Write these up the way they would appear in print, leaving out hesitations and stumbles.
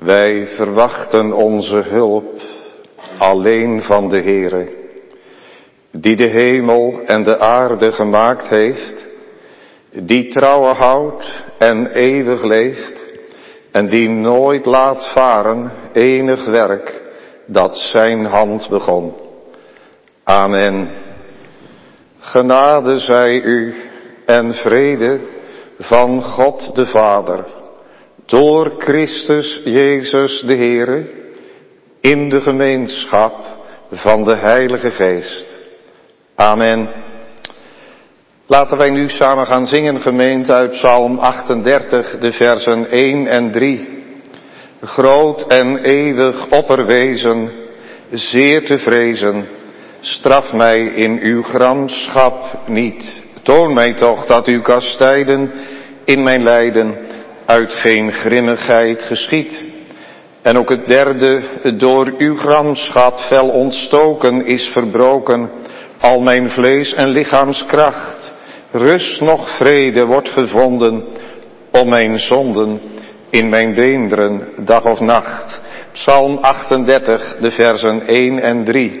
Wij verwachten onze hulp alleen van de Heere, die de hemel en de aarde gemaakt heeft, die trouwe houdt en eeuwig leeft, en die nooit laat varen enig werk dat zijn hand begon. Amen. Genade zij u en vrede van God de Vader, door Christus Jezus de Heere, in de gemeenschap van de Heilige Geest. Amen. Laten wij nu samen gaan zingen, gemeente, uit Psalm 38, de versen 1 en 3. Groot en eeuwig opperwezen, zeer te vrezen, straf mij in uw gramschap niet. Toon mij toch dat uw kastijden in mijn lijden uit geen grimmigheid geschiet. En ook het derde, door uw gramschap fel ontstoken is verbroken, al mijn vlees en lichaamskracht. Rust noch vrede wordt gevonden om mijn zonden in mijn beenderen dag of nacht. Psalm 38, de versen 1 en 3.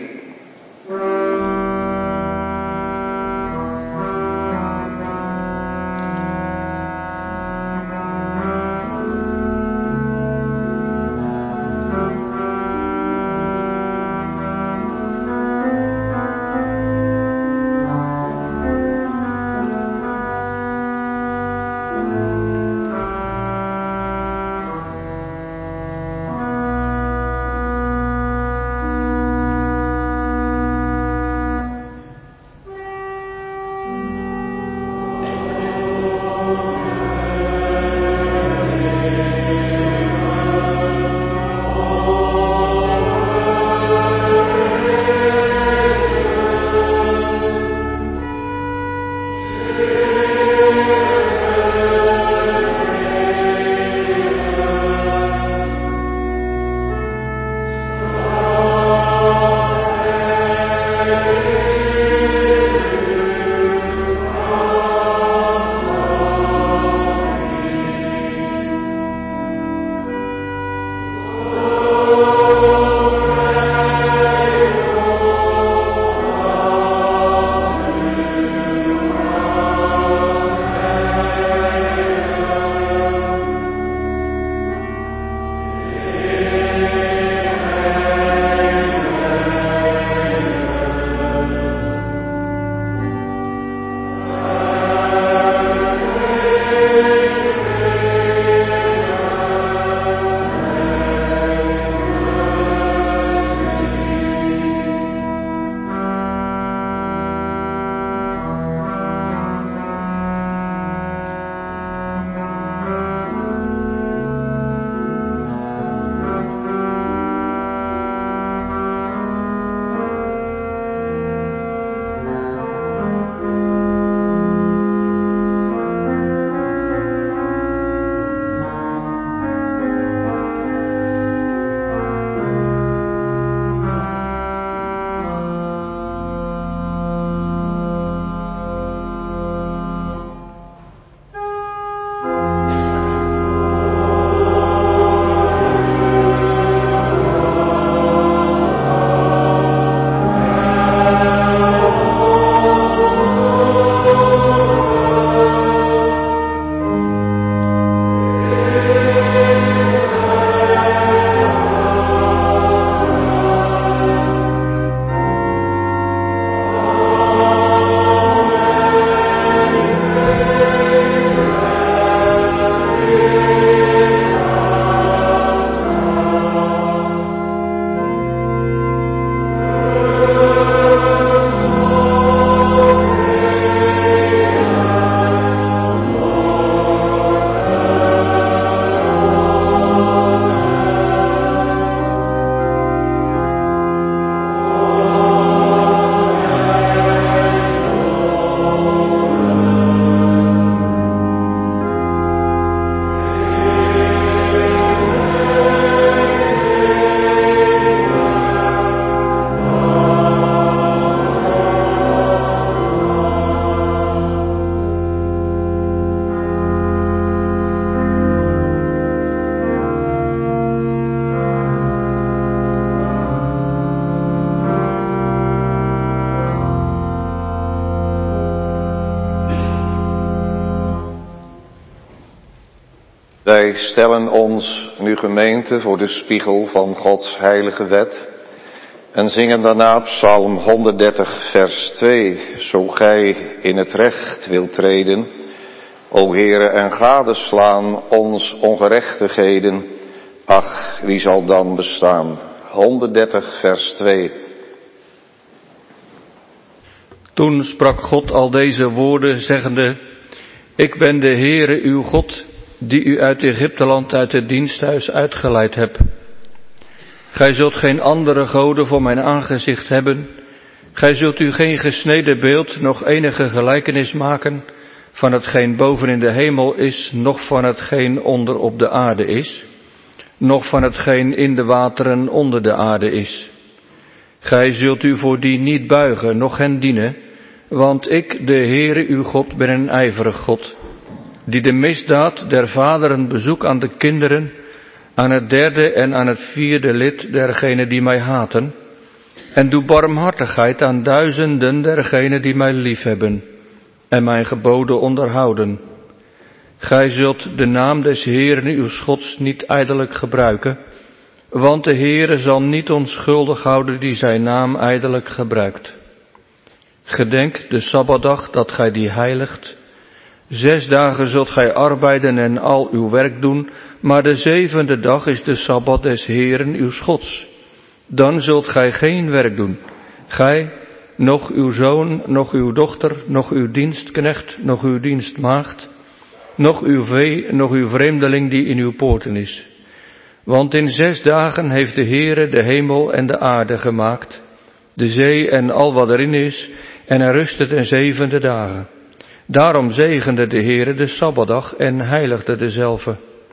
Wij stellen ons nu gemeente voor de spiegel van Gods heilige wet en zingen daarna Psalm 130 vers 2. Zo gij in het recht wilt treden, o Heere, en gadeslaan ons ongerechtigheden, ach, wie zal dan bestaan? 130 vers 2. Toen sprak God al deze woorden, zeggende: Ik ben de Heere uw God, die u uit Egypteland, uit het diensthuis uitgeleid heb. Gij zult geen andere goden voor mijn aangezicht hebben. Gij zult u geen gesneden beeld, nog enige gelijkenis maken van hetgeen boven in de hemel is, noch van hetgeen onder op de aarde is, noch van hetgeen in de wateren onder de aarde is. Gij zult u voor die niet buigen, noch hen dienen, want ik, de Heere uw God, ben een ijverig God, die de misdaad der vaderen bezoek aan de kinderen, aan het derde en aan het vierde lid dergenen die mij haten, en doe barmhartigheid aan duizenden dergenen die mij liefhebben en mijn geboden onderhouden. Gij zult de naam des Heeren uw Gods niet ijdelijk gebruiken, want de Heere zal niet onschuldig houden die zijn naam ijdelijk gebruikt. Gedenk de Sabbatdag dat gij die heiligt. 6 dagen zult gij arbeiden en al uw werk doen, maar de 7e dag is de Sabbat des Heeren uw Gods. Dan zult gij geen werk doen, gij, noch uw zoon, noch uw dochter, noch uw dienstknecht, noch uw dienstmaagd, noch uw vee, noch uw vreemdeling die in uw poorten is. Want in 6 dagen heeft de Heere de hemel en de aarde gemaakt, de zee en al wat erin is, en hij rustte ten 7e dagen. Daarom zegende de Heere de Sabbatdag en heiligde dezelve.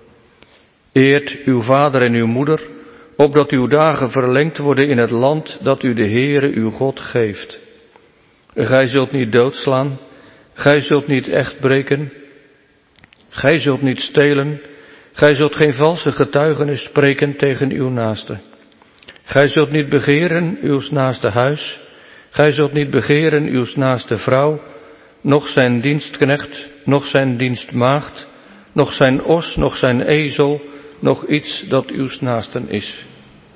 Eert uw vader en uw moeder, opdat uw dagen verlengd worden in het land dat u de Heere uw God geeft. Gij zult niet doodslaan, gij zult niet echt breken, gij zult niet stelen, gij zult geen valse getuigenis spreken tegen uw naaste. Gij zult niet begeren uw naaste huis, gij zult niet begeren uw naaste vrouw, noch zijn dienstknecht, noch zijn dienstmaagd, noch zijn os, noch zijn ezel, noch iets dat uw naasten is.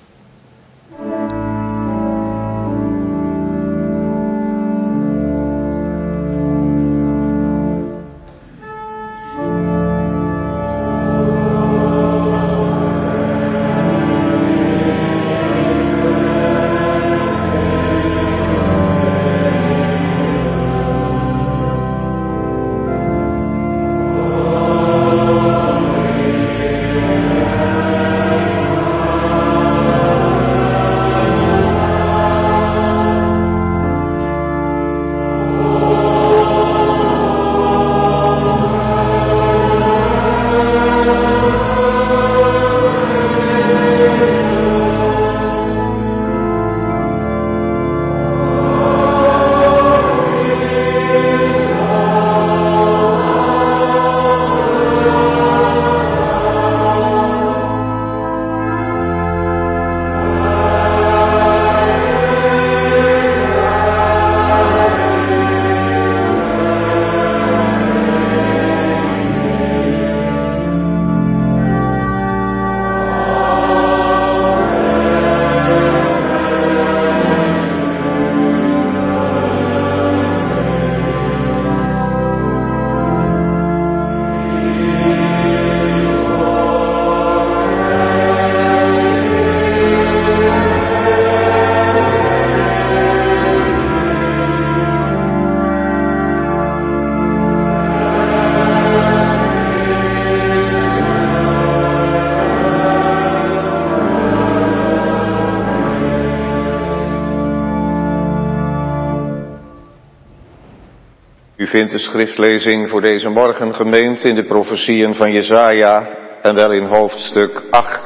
U vindt de schriftlezing voor deze morgen gemeend in de profetieën van Jesaja en wel in hoofdstuk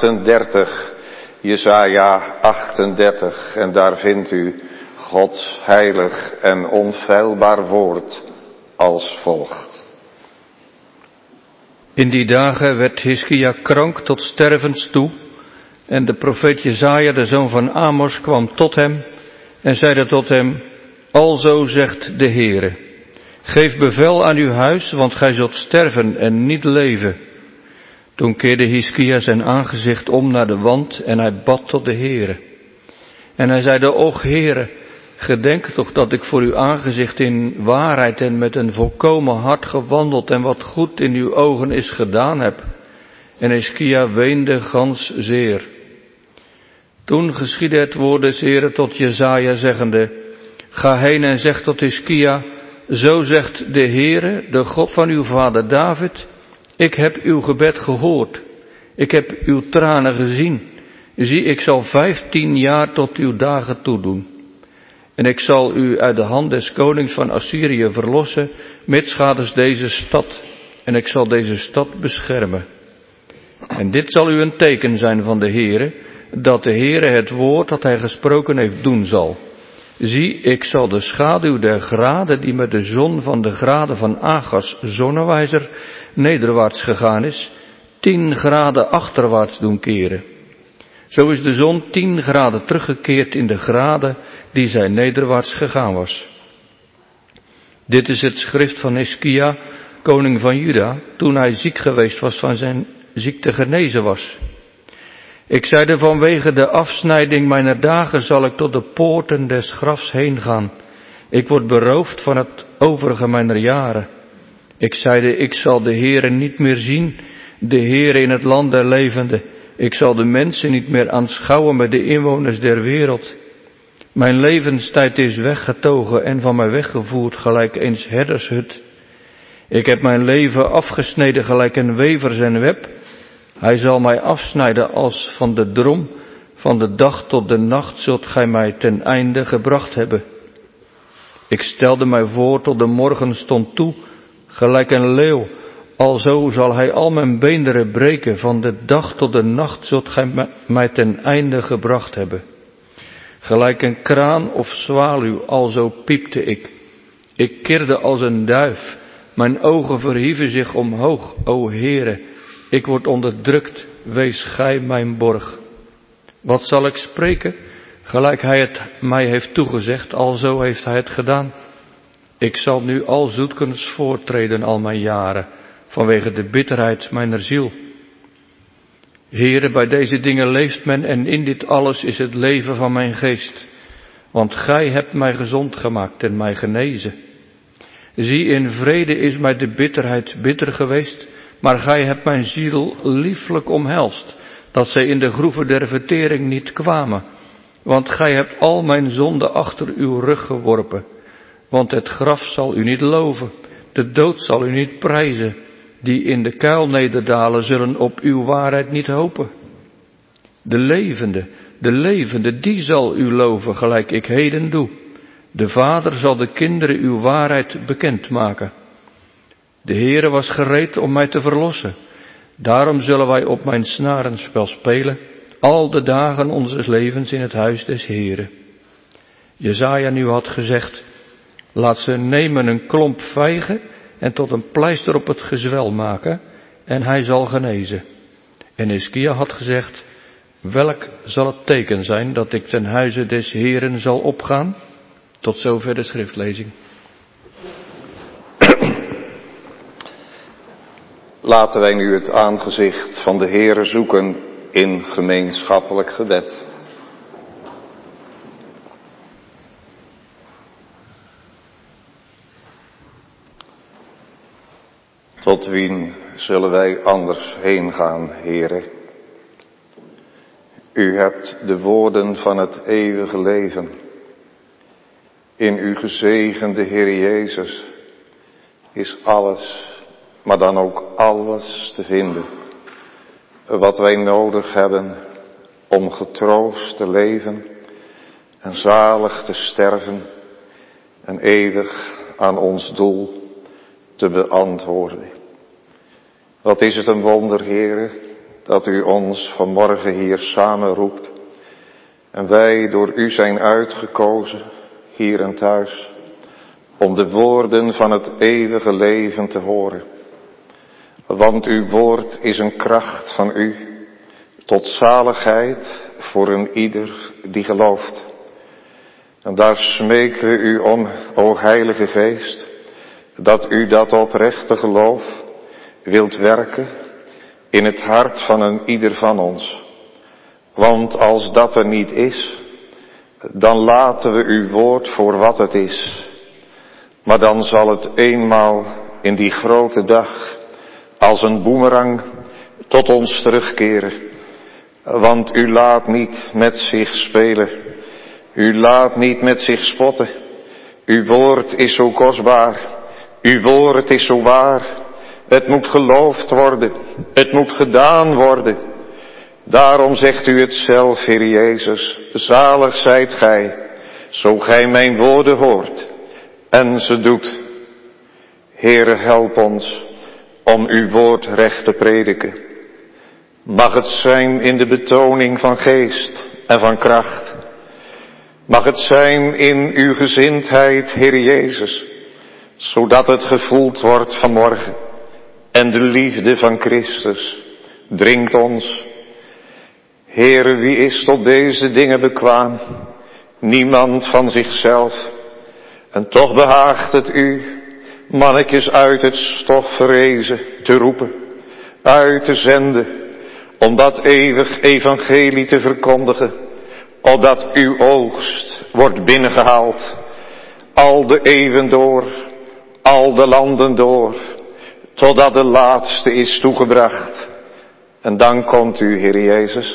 38. Jesaja 38 en daar vindt u Gods heilig en onfeilbaar woord als volgt. In die dagen werd Hiskia krank tot stervens toe en de profeet Jesaja, de zoon van Amos, kwam tot hem en zeide tot hem: Alzo zegt de Heere, geef bevel aan uw huis, want gij zult sterven en niet leven. Toen keerde Hiskia zijn aangezicht om naar de wand en hij bad tot de Heere. En hij zeide, Och Heere, gedenk toch dat ik voor uw aangezicht in waarheid en met een volkomen hart gewandeld en wat goed in uw ogen is gedaan heb. En Hiskia weende gans zeer. Toen geschiedde het woord des Heere tot Jesaja zeggende, Ga heen en zeg tot Hiskia, zo zegt de Heere, de God van uw vader David, ik heb uw gebed gehoord, ik heb uw tranen gezien. Zie, ik zal 15 jaar tot uw dagen toedoen. En ik zal u uit de hand des konings van Assyrië verlossen, mitsgaders deze stad. En ik zal deze stad beschermen. En dit zal u een teken zijn van de Heere, dat de Heere het woord dat hij gesproken heeft doen zal. Zie, ik zal de schaduw der graden die met de zon van de graden van Agas, zonnewijzer, nederwaarts gegaan is, 10 graden achterwaarts doen keren. Zo is de zon 10 graden teruggekeerd in de graden die zij nederwaarts gegaan was. Dit is het schrift van Hiskia, koning van Juda, toen hij ziek geweest was van zijn ziekte genezen was. Ik zeide, vanwege de afsnijding mijner dagen zal ik tot de poorten des grafs heen gaan. Ik word beroofd van het overige mijner jaren. Ik zeide, ik zal de Heere niet meer zien, de Heere in het land der levenden. Ik zal de mensen niet meer aanschouwen met de inwoners der wereld. Mijn levenstijd is weggetogen en van mij weggevoerd gelijk eens herdershut. Ik heb mijn leven afgesneden gelijk een wever zijn web. Hij zal mij afsnijden als van de drom. Van de dag tot de nacht zult gij mij ten einde gebracht hebben. Ik stelde mij voor tot de morgenstond toe, gelijk een leeuw. Alzo zal hij al mijn beenderen breken. Van de dag tot de nacht zult gij mij ten einde gebracht hebben. Gelijk een kraan of zwaluw, alzo piepte ik. Ik kirde als een duif. Mijn ogen verhieven zich omhoog, o Heere. Ik word onderdrukt, wees gij mijn borg. Wat zal ik spreken? Gelijk hij het mij heeft toegezegd, alzo heeft hij het gedaan. Ik zal nu al zoetkens voortreden al mijn jaren, vanwege de bitterheid mijner ziel. Heere, bij deze dingen leeft men en in dit alles is het leven van mijn geest. Want gij hebt mij gezond gemaakt en mij genezen. Zie, in vrede is mij de bitterheid bitter geweest, maar gij hebt mijn ziel lieflijk omhelst, dat zij in de groeven der vertering niet kwamen. Want gij hebt al mijn zonden achter uw rug geworpen. Want het graf zal u niet loven, de dood zal u niet prijzen. Die in de kuil nederdalen zullen op uw waarheid niet hopen. De levende, die zal u loven gelijk ik heden doe. De Vader zal de kinderen uw waarheid bekendmaken. De Heere was gereed om mij te verlossen. Daarom zullen wij op mijn snarenspel spelen, al de dagen onzes levens in het huis des Heeren. Jesaja nu had gezegd, laat ze nemen een klomp vijgen en tot een pleister op het gezwel maken, en hij zal genezen. En Hiskia had gezegd, welk zal het teken zijn dat ik ten huize des Heeren zal opgaan? Tot zover de schriftlezing. Laten wij nu het aangezicht van de Heere zoeken in gemeenschappelijk gebed. Tot wien zullen wij anders heen gaan, Heere? U hebt de woorden van het eeuwige leven. In uw gezegende Heer Jezus is alles, maar dan ook alles te vinden wat wij nodig hebben om getroost te leven en zalig te sterven en eeuwig aan ons doel te beantwoorden. Wat is het een wonder, Heere, dat u ons vanmorgen hier samenroept en wij door u zijn uitgekozen, hier en thuis, om de woorden van het eeuwige leven te horen. Want uw woord is een kracht van u, tot zaligheid voor een ieder die gelooft. En daar smeken we u om, o Heilige Geest, dat u dat oprechte geloof wilt werken in het hart van een ieder van ons. Want als dat er niet is, dan laten we uw woord voor wat het is. Maar dan zal het eenmaal in die grote dag als een boemerang tot ons terugkeren. Want u laat niet met zich spelen. U laat niet met zich spotten. Uw woord is zo kostbaar. Uw woord is zo waar. Het moet geloofd worden. Het moet gedaan worden. Daarom zegt u het zelf, Heer Jezus. Zalig zijt gij, zo gij mijn woorden hoort en ze doet. Heere, help ons om uw woord recht te prediken. Mag het zijn in de betoning van geest en van kracht. Mag het zijn in uw gezindheid, Heer Jezus, zodat het gevoeld wordt vanmorgen. En de liefde van Christus dringt ons. Heere, wie is tot deze dingen bekwaam? Niemand van zichzelf. En toch behaagt het u, mannetjes uit het stof verrezen, te roepen, uit te zenden, om dat eeuwig evangelie te verkondigen, opdat uw oogst wordt binnengehaald, al de eeuwen door, al de landen door, totdat de laatste is toegebracht. En dan komt u, Heer Jezus.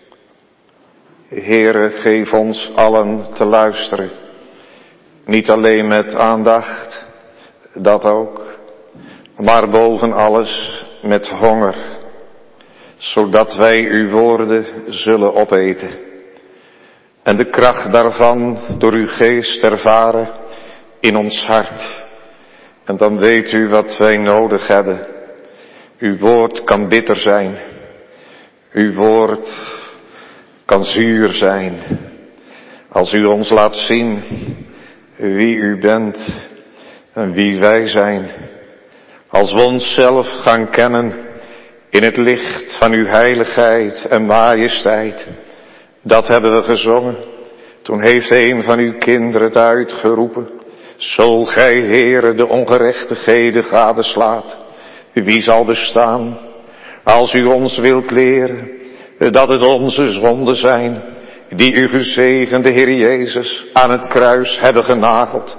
Heere, geef ons allen te luisteren. Niet alleen met aandacht, dat ook, maar boven alles met honger, zodat wij uw woorden zullen opeten. En de kracht daarvan door uw geest ervaren in ons hart. En dan weet u wat wij nodig hebben. Uw woord kan bitter zijn. Uw woord kan zuur zijn. Als u ons laat zien wie u bent en wie wij zijn. Als we onszelf gaan kennen in het licht van uw heiligheid en majesteit. Dat hebben we gezongen. Toen heeft een van uw kinderen het uitgeroepen. Zo gij, Heere, de ongerechtigheden gadeslaat. Wie zal bestaan als u ons wilt leren dat het onze zonden zijn die uw gezegende Heer Jezus aan het kruis hebben genageld.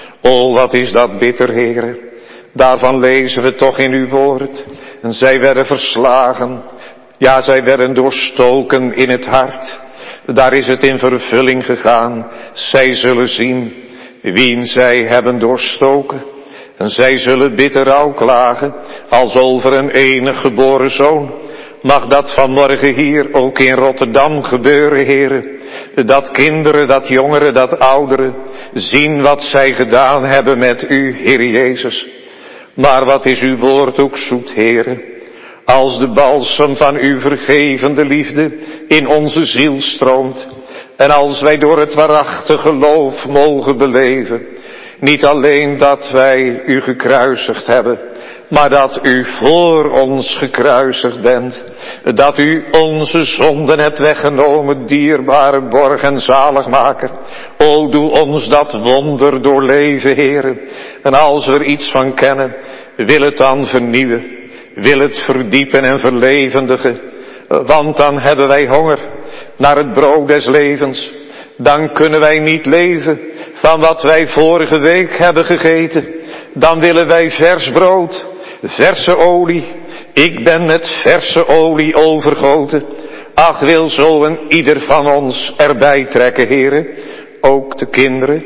O, wat is dat bitter, Heere. Daarvan lezen we toch in uw woord. En zij werden verslagen. Ja, zij werden doorstoken in het hart. Daar is het in vervulling gegaan. Zij zullen zien wien zij hebben doorstoken. En zij zullen bitter rouw klagen als over een enig geboren zoon. Mag dat vanmorgen hier ook in Rotterdam gebeuren, Heere. Dat kinderen, dat jongeren, dat ouderen zien wat zij gedaan hebben met u, Heer Jezus. Maar wat is uw woord ook zoet, Heere. Als de balsem van uw vergevende liefde in onze ziel stroomt. En als wij door het waarachtig geloof mogen beleven. Niet alleen dat wij u gekruisigd hebben, maar dat u voor ons gekruisigd bent. Dat u onze zonden hebt weggenomen, dierbare borg en zaligmaker. O, doe ons dat wonder doorleven, Heere. En als we er iets van kennen, wil het dan vernieuwen. Wil het verdiepen en verlevendigen. Want dan hebben wij honger naar het brood des levens. Dan kunnen wij niet leven van wat wij vorige week hebben gegeten. Dan willen wij vers brood, verse olie. Ik ben met verse olie overgoten. Ach, wil zo een ieder van ons erbij trekken, Heere. Ook de kinderen.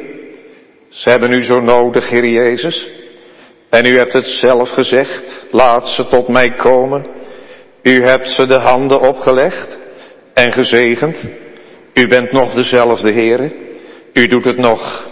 Ze hebben u zo nodig, Heer Jezus. En u hebt het zelf gezegd. Laat ze tot mij komen. U hebt ze de handen opgelegd en gezegend. U bent nog dezelfde, Heere. U doet het nog.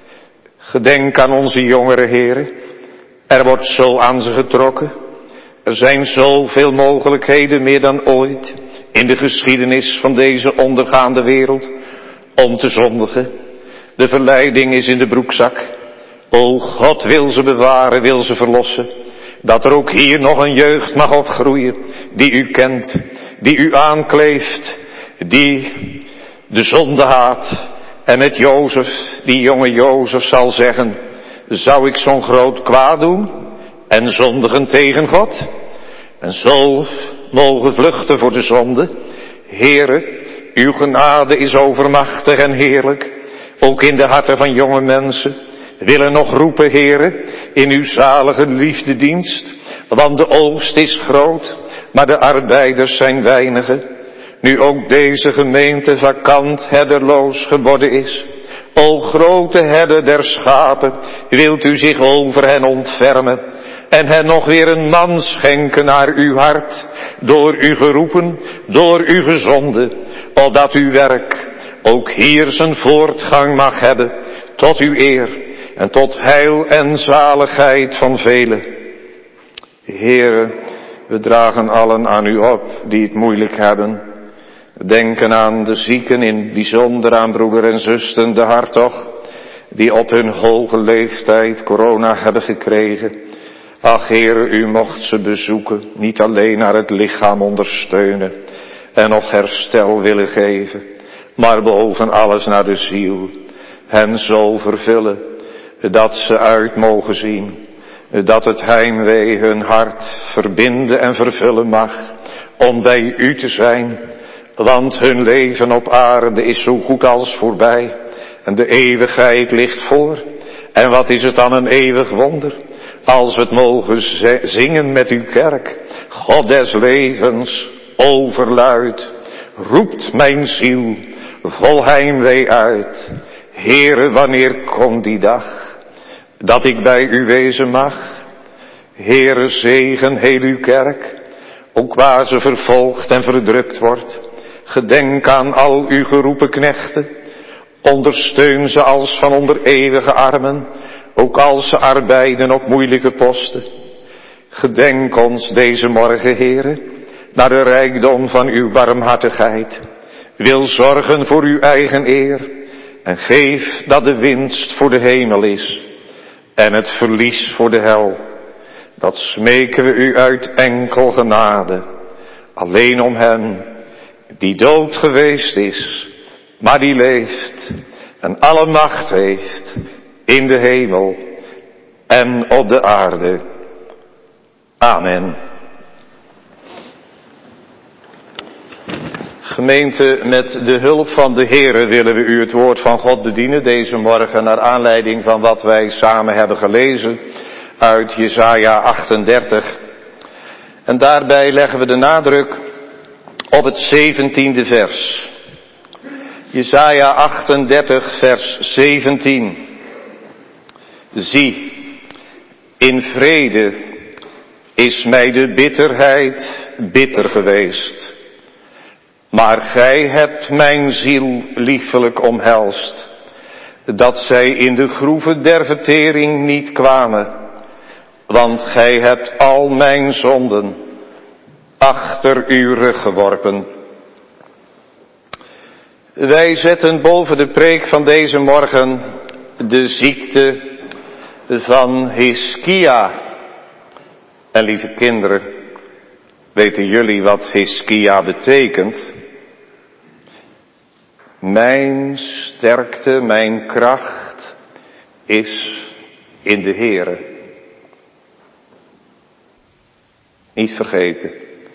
Gedenk aan onze jongeren, Heere. Er wordt zo aan ze getrokken. Er zijn zoveel mogelijkheden, meer dan ooit, in de geschiedenis van deze ondergaande wereld, om te zondigen. De verleiding is in de broekzak. O, God wil ze bewaren, wil ze verlossen. Dat er ook hier nog een jeugd mag opgroeien, die u kent, die u aankleeft, die de zonde haat. En met Jozef, die jonge Jozef zal zeggen, zou ik zo'n groot kwaad doen en zondigen tegen God? En zo mogen vluchten voor de zonde. Heere, uw genade is overmachtig en heerlijk, ook in de harten van jonge mensen. Willen nog roepen, Heere, in uw zalige liefdedienst, want de oogst is groot, maar de arbeiders zijn weinigen. Nu ook deze gemeente vakant, herderloos geworden is. O grote herder der schapen, wilt u zich over hen ontfermen en hen nog weer een man schenken naar uw hart, door u geroepen, door u gezonden, opdat uw werk ook hier zijn voortgang mag hebben, tot uw eer en tot heil en zaligheid van velen. Heere, we dragen allen aan u op die het moeilijk hebben. Denken aan de zieken, in bijzonder aan broeder en zuster de Hartog, die op hun hoge leeftijd corona hebben gekregen. Ach Heere, u mocht ze bezoeken, niet alleen naar het lichaam ondersteunen en nog herstel willen geven, maar boven alles naar de ziel. Hen zo vervullen, dat ze uit mogen zien, dat het heimwee hun hart verbinden en vervullen mag, om bij u te zijn. Want hun leven op aarde is zo goed als voorbij en de eeuwigheid ligt voor. En wat is het dan een eeuwig wonder, als we het mogen zingen met uw kerk. God des levens, overluid, roept mijn ziel vol heimwee uit. Heere, wanneer komt die dag, dat ik bij u wezen mag? Heere, zegen heel uw kerk, ook waar ze vervolgd en verdrukt wordt. Gedenk aan al uw geroepen knechten, ondersteun ze als van onder eeuwige armen, ook als ze arbeiden op moeilijke posten. Gedenk ons deze morgen, Heere, naar de rijkdom van uw barmhartigheid. Wil zorgen voor uw eigen eer en geef dat de winst voor de hemel is en het verlies voor de hel. Dat smeken we u uit enkel genade, alleen om hen die dood geweest is, maar die leeft en alle macht heeft in de hemel en op de aarde. Amen. Gemeente, met de hulp van de Heere willen we u het woord van God bedienen deze morgen naar aanleiding van wat wij samen hebben gelezen uit Jesaja 38. En daarbij leggen we de nadruk op het 17e vers. Jesaja 38 vers 17. Zie, in vrede is mij de bitterheid bitter geweest. Maar gij hebt mijn ziel liefelijk omhelst, dat zij in de groeven der vertering niet kwamen. Want gij hebt al mijn zonden achter uw rug geworpen. Wij zetten boven de preek van deze morgen de ziekte van Hiskia. En lieve kinderen, weten jullie wat Hiskia betekent? Mijn sterkte, mijn kracht is in de Heere. Niet vergeten.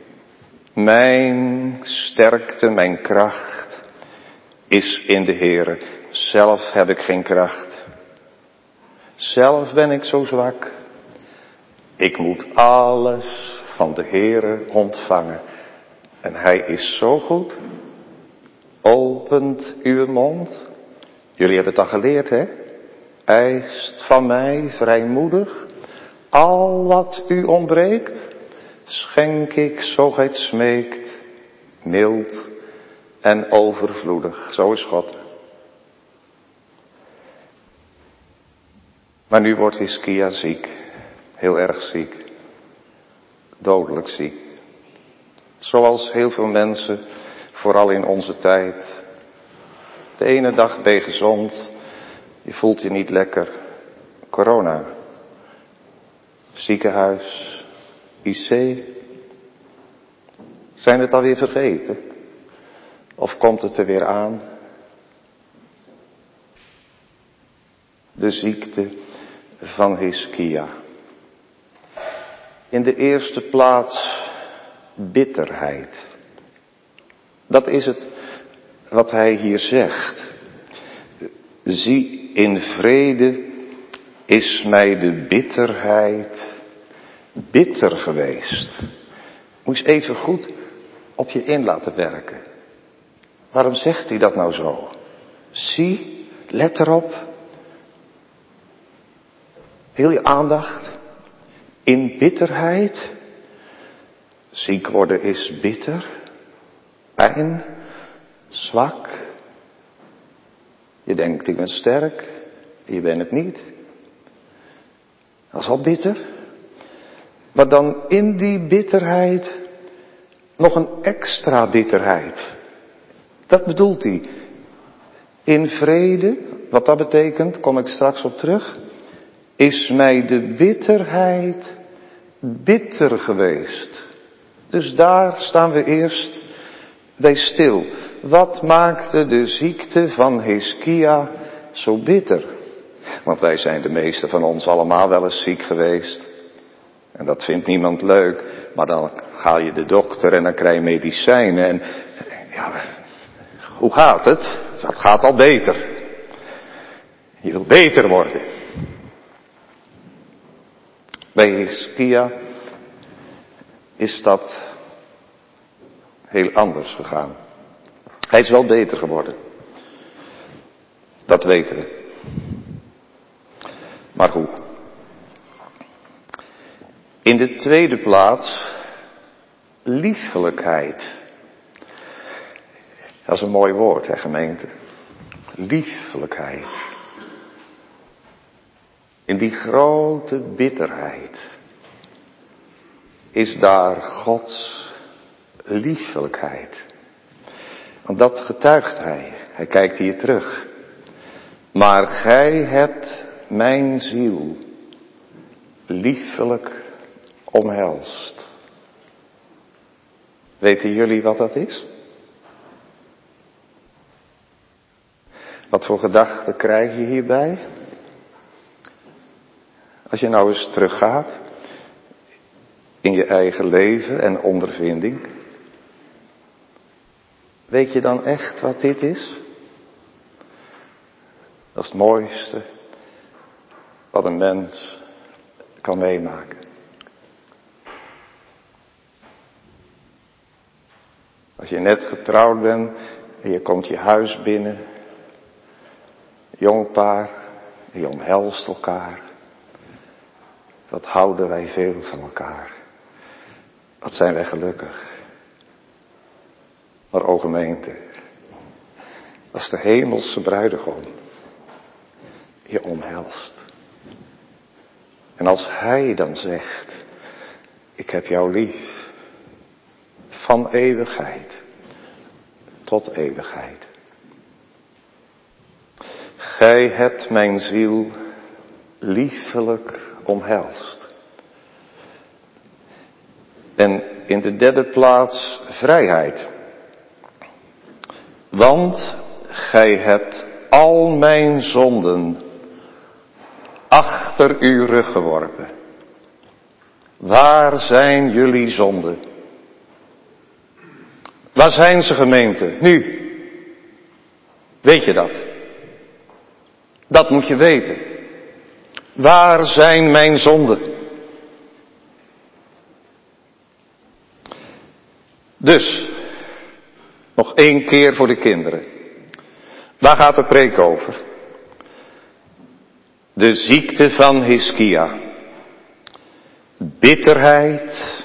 Mijn sterkte, mijn kracht is in de Heere. Zelf heb ik geen kracht. Zelf ben ik zo zwak. Ik moet alles van de Heere ontvangen. En Hij is zo goed. Opent uw mond. Jullie hebben het al geleerd, hè? Eist van mij vrijmoedig al wat u ontbreekt. Schenk ik zo gij het smeekt, mild en overvloedig. Zo is God. Maar nu wordt Hiskia ziek. Heel erg ziek. Dodelijk ziek. Zoals heel veel mensen, vooral in onze tijd. De ene dag ben je gezond, je voelt je niet lekker. Corona. Ziekenhuis. IC. Zijn we het alweer vergeten? Of komt het er weer aan? De ziekte van Hiskia. In de eerste plaats bitterheid. Dat is het wat hij hier zegt. Zie, in vrede is mij de bitterheid bitter geweest. Moet je eens even goed op je in laten werken. Waarom zegt hij dat nou zo? Zie, let erop. Heel je aandacht. In bitterheid. Ziek worden is bitter. Pijn. Zwak. Je denkt ik ben sterk. Je bent het niet. Dat is al bitter. Maar dan in die bitterheid nog een extra bitterheid. Dat bedoelt hij. In vrede, wat dat betekent, kom ik straks op terug, is mij de bitterheid bitter geweest. Dus daar staan we eerst bij stil. Wat maakte de ziekte van Hiskia zo bitter? Want wij zijn de meeste van ons allemaal wel eens ziek geweest. En dat vindt niemand leuk. Maar dan haal je de dokter en dan krijg je medicijnen. En ja, hoe gaat het? Dat gaat al beter. Je wil beter worden. Bij Hiskia is dat heel anders gegaan. Hij is wel beter geworden. Dat weten we. Maar hoe? In de tweede plaats, liefelijkheid. Dat is een mooi woord, hè, gemeente. Liefelijkheid. In die grote bitterheid is daar Gods liefelijkheid. Want dat getuigt hij. Hij kijkt hier terug. Maar gij hebt mijn ziel liefelijk omhelst. Weten jullie wat dat is? Wat voor gedachten krijg je hierbij? Als je nou eens teruggaat in je eigen leven en ondervinding. Weet je dan echt wat dit is? Dat is het mooiste wat een mens kan meemaken. Als je net getrouwd bent en je komt je huis binnen, jong paar, en je omhelst elkaar. Wat houden wij veel van elkaar. Wat zijn wij gelukkig. Maar o gemeente, als de hemelse bruidegom je omhelst. En als hij dan zegt, ik heb jou lief. Van eeuwigheid tot eeuwigheid. Gij hebt mijn ziel liefelijk omhelst. En in de derde plaats vrijheid. Want gij hebt al mijn zonden achter uw rug geworpen. Waar zijn jullie zonden? Waar zijn ze, gemeente? Nu. Weet je dat? Dat moet je weten. Waar zijn mijn zonden? Dus, nog 1 keer voor de kinderen. Waar gaat de preek over? De ziekte van Hiskia. Bitterheid,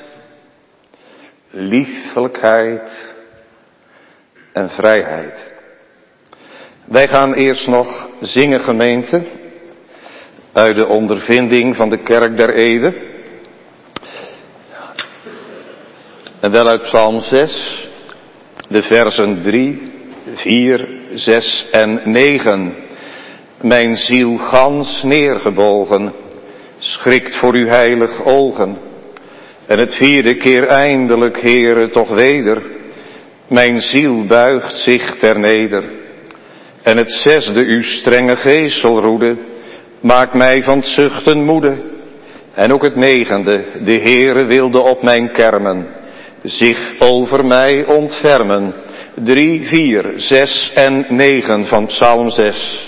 liefelijkheid en vrijheid. Wij gaan eerst nog zingen, gemeente, uit de ondervinding van de kerk der eeuwen. En wel uit Psalm 6, de versen 3, 4, 6 en 9. Mijn ziel gans neergebogen, schrikt voor uw heilig ogen. En het 4e keer eindelijk, Heere, toch weder. Mijn ziel buigt zich terneder. En het 6e, uw strenge geeselroede, maakt mij van het zuchten moede. En ook het 9e, de Heere wilde op mijn kermen. zich over mij ontfermen. 3, 4, 6 en 9 van Psalm 6.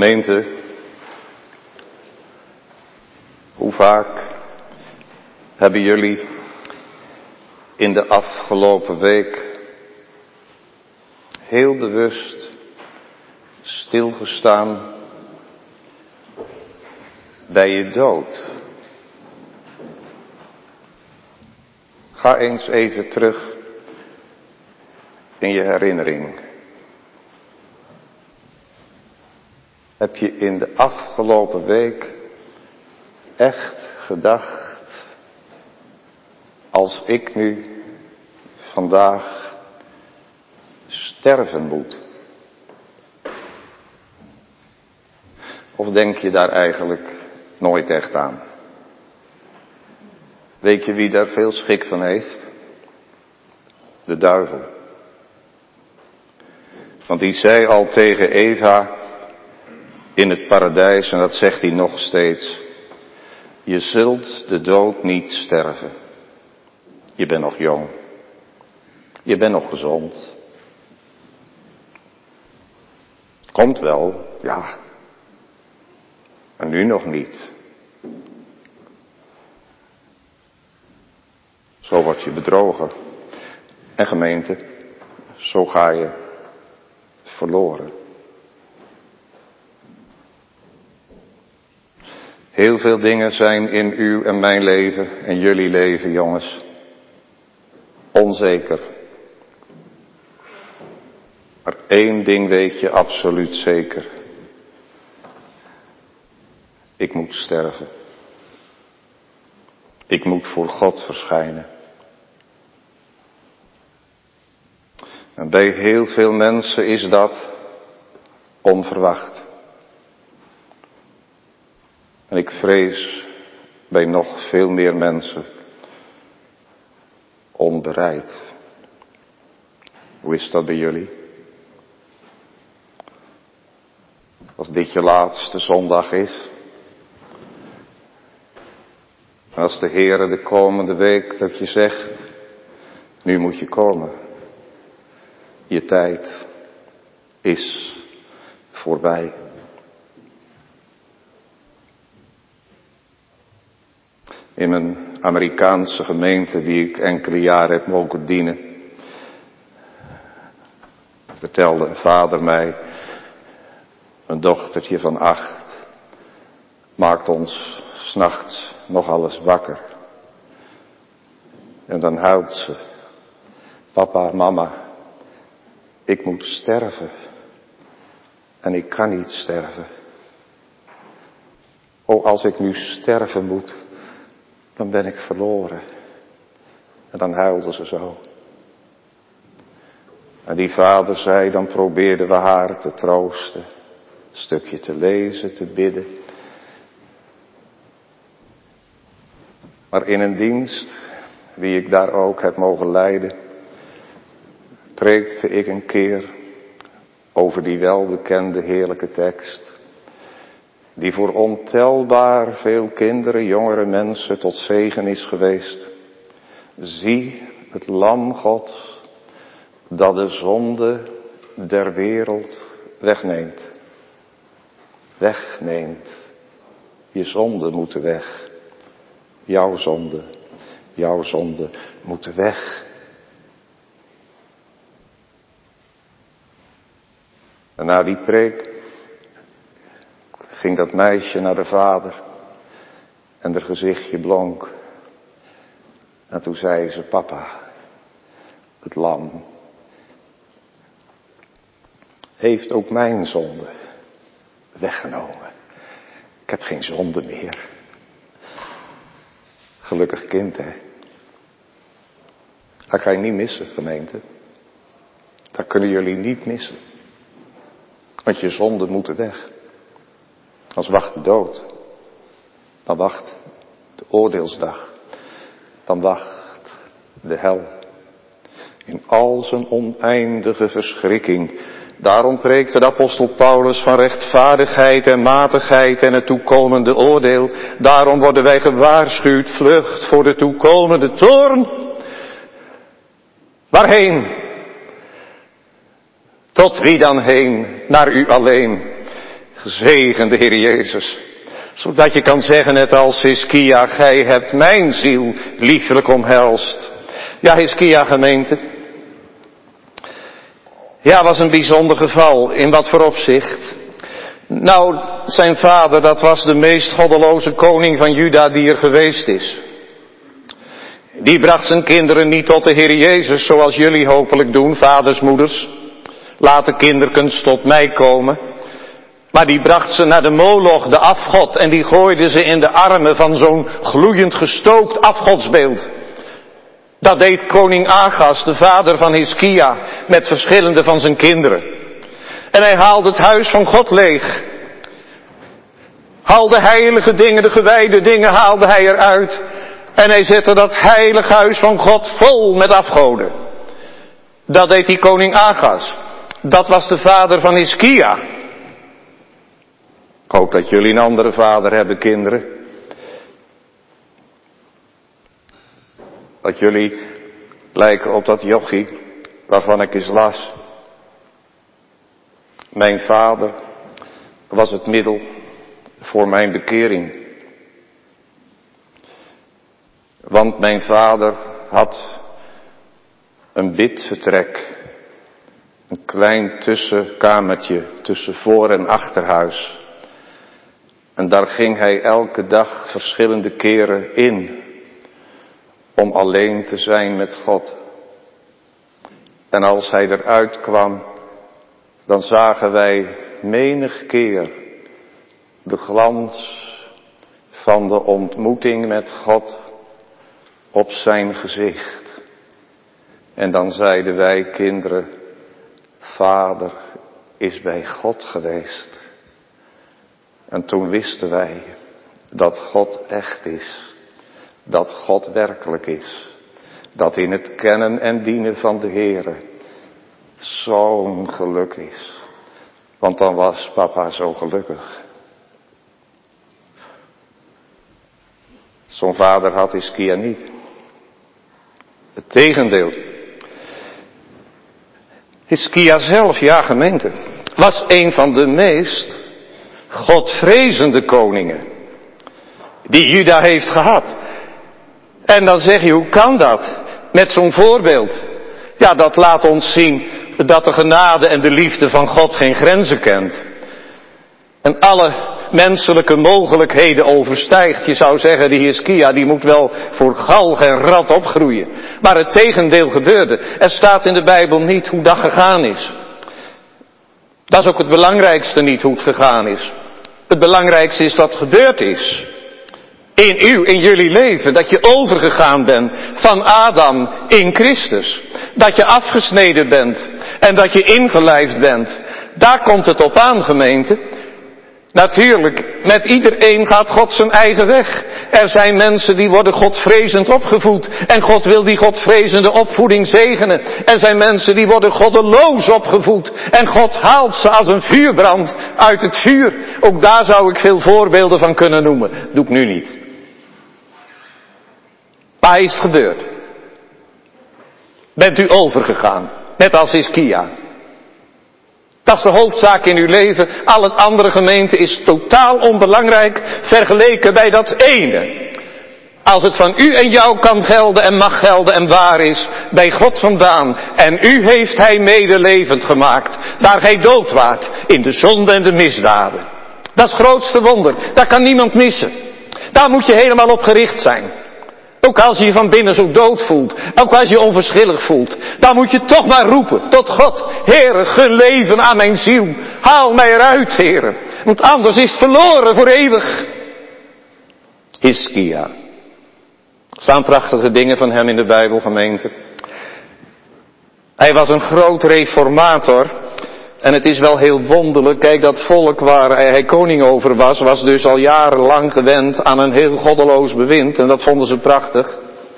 Gemeente, hoe vaak hebben jullie in de afgelopen week heel bewust stilgestaan bij je dood? Ga eens even terug in je herinnering. Heb je in de afgelopen week echt gedacht, als ik nu vandaag sterven moet? Of denk je daar eigenlijk nooit echt aan? Weet je wie daar veel schik van heeft? De duivel. Want die zei al tegen Eva in het paradijs, en dat zegt hij nog steeds: je zult de dood niet sterven. Je bent nog jong. Je bent nog gezond. Komt wel, ja. En nu nog niet. Zo word je bedrogen. En gemeente, zo ga je verloren. Heel veel dingen zijn in uw en mijn leven en jullie leven, jongens, onzeker. Maar één ding weet je absoluut zeker. Ik moet sterven. Ik moet voor God verschijnen. En bij heel veel mensen is dat onverwacht. En ik vrees bij nog veel meer mensen onbereid. Hoe is dat bij jullie? Als dit je laatste zondag is. En als de Heere de komende week dat je zegt, nu moet je komen. Je tijd is voorbij. In mijn Amerikaanse gemeente die ik enkele jaren heb mogen dienen, vertelde een vader mij, een dochtertje van 8, maakt ons 's nachts nog alles wakker. En dan huilt ze: papa, mama, ik moet sterven. En ik kan niet sterven. Oh, als ik nu sterven moet, dan ben ik verloren. En dan huilde ze zo. En die vader zei, dan probeerden we haar te troosten. Een stukje te lezen, te bidden. Maar in een dienst, die ik daar ook heb mogen leiden, preekte ik een keer over die welbekende heerlijke tekst, die voor ontelbaar veel kinderen, jongere mensen tot zegen is geweest. Zie het lam God, dat de zonde der wereld wegneemt. Wegneemt. Je zonde moeten weg. Jouw zonde moeten weg. En na die preek ging dat meisje naar de vader en haar gezichtje blonk. En toen zei ze, papa, het lam heeft ook mijn zonde weggenomen. Ik heb geen zonde meer. Gelukkig kind, hè. Dat ga je niet missen, gemeente. Dat kunnen jullie niet missen. Want je zonden moeten weg. Als wacht de dood. Dan wacht de oordeelsdag. Dan wacht de hel. In al zijn oneindige verschrikking. Daarom preekte de apostel Paulus van rechtvaardigheid en matigheid en het toekomende oordeel. Daarom worden wij gewaarschuwd, vlucht voor de toekomende toorn. Waarheen? Tot wie dan heen? Naar u alleen. Gezegende Heer Jezus. Zodat je kan zeggen, net als Hiskia, gij hebt mijn ziel liefelijk omhelst. Ja, Hiskia gemeente. Ja, was een bijzonder geval. In wat voor opzicht? Nou, zijn vader, dat was de meest goddeloze koning van Juda die er geweest is. Die bracht zijn kinderen niet tot de Heer Jezus, zoals jullie hopelijk doen, vaders, moeders. Laat de kinderkens tot mij komen. Maar die bracht ze naar de Moloch, de afgod, en die gooide ze in de armen van zo'n gloeiend gestookt afgodsbeeld. Dat deed koning Agas, de vader van Hiskia, met verschillende van zijn kinderen. En hij haalde het huis van God leeg. Al de heilige dingen, de gewijde dingen haalde hij eruit. En hij zette dat heilige huis van God vol met afgoden. Dat deed die koning Agas. Dat was de vader van Hiskia. Ik hoop dat jullie een andere vader hebben, kinderen. Dat jullie lijken op dat jochie waarvan ik eens las. Mijn vader was het middel voor mijn bekering. Want mijn vader had een bidvertrek. Een klein tussenkamertje tussen voor- en achterhuis. En daar ging hij elke dag verschillende keren in. Om alleen te zijn met God. En als hij eruit kwam, dan zagen wij menig keer de glans van de ontmoeting met God op zijn gezicht. En dan zeiden wij kinderen, vader is bij God geweest. En toen wisten wij dat God echt is. Dat God werkelijk is. Dat in het kennen en dienen van de Heere zo'n geluk is. Want dan was papa zo gelukkig. Zo'n vader had Hiskia niet. Het tegendeel. Hiskia zelf, ja gemeente, was een van de meest godvrezende koningen die Juda heeft gehad. En dan zeg je, hoe kan dat? Met zo'n voorbeeld. Ja, dat laat ons zien dat de genade en de liefde van God geen grenzen kent. En alle menselijke mogelijkheden overstijgt. Je zou zeggen, die Hiskia, die moet wel voor galg en rat opgroeien. Maar het tegendeel gebeurde. Er staat in de Bijbel niet hoe dat gegaan is. Dat is ook het belangrijkste niet, hoe het gegaan is. Het belangrijkste is wat gebeurd is. In jullie leven. Dat je overgegaan bent van Adam in Christus. Dat je afgesneden bent. En dat je ingelijfd bent. Daar komt het op aan, gemeente. Natuurlijk, met iedereen gaat God zijn eigen weg. Er zijn mensen die worden godvrezend opgevoed. En God wil die godvrezende opvoeding zegenen. Er zijn mensen die worden goddeloos opgevoed. En God haalt ze als een vuurbrand uit het vuur. Ook daar zou ik veel voorbeelden van kunnen noemen. Doe ik nu niet. Maar is het gebeurd? Bent u overgegaan? Net als Hiskia. Dat is de hoofdzaak in uw leven. Al het andere, gemeente, is totaal onbelangrijk vergeleken bij dat ene. Als het van u en jou kan gelden en mag gelden en waar is, bij God vandaan. En u heeft hij medelevend gemaakt, waar gij dood waart, in de zonde en de misdaden. Dat is het grootste wonder. Dat kan niemand missen. Daar moet je helemaal op gericht zijn. Ook als je je van binnen zo dood voelt. Ook als je je onverschillig voelt. Dan moet je toch maar roepen tot God. Heere, gun leven aan mijn ziel. Haal mij eruit, Heere. Want anders is het verloren voor eeuwig. Hiskia. Er staan prachtige dingen van hem in de Bijbel, gemeente. Hij was een groot reformator. En het is wel heel wonderlijk. Kijk, dat volk waar hij koning over was dus al jarenlang gewend aan een heel goddeloos bewind. En dat vonden ze prachtig.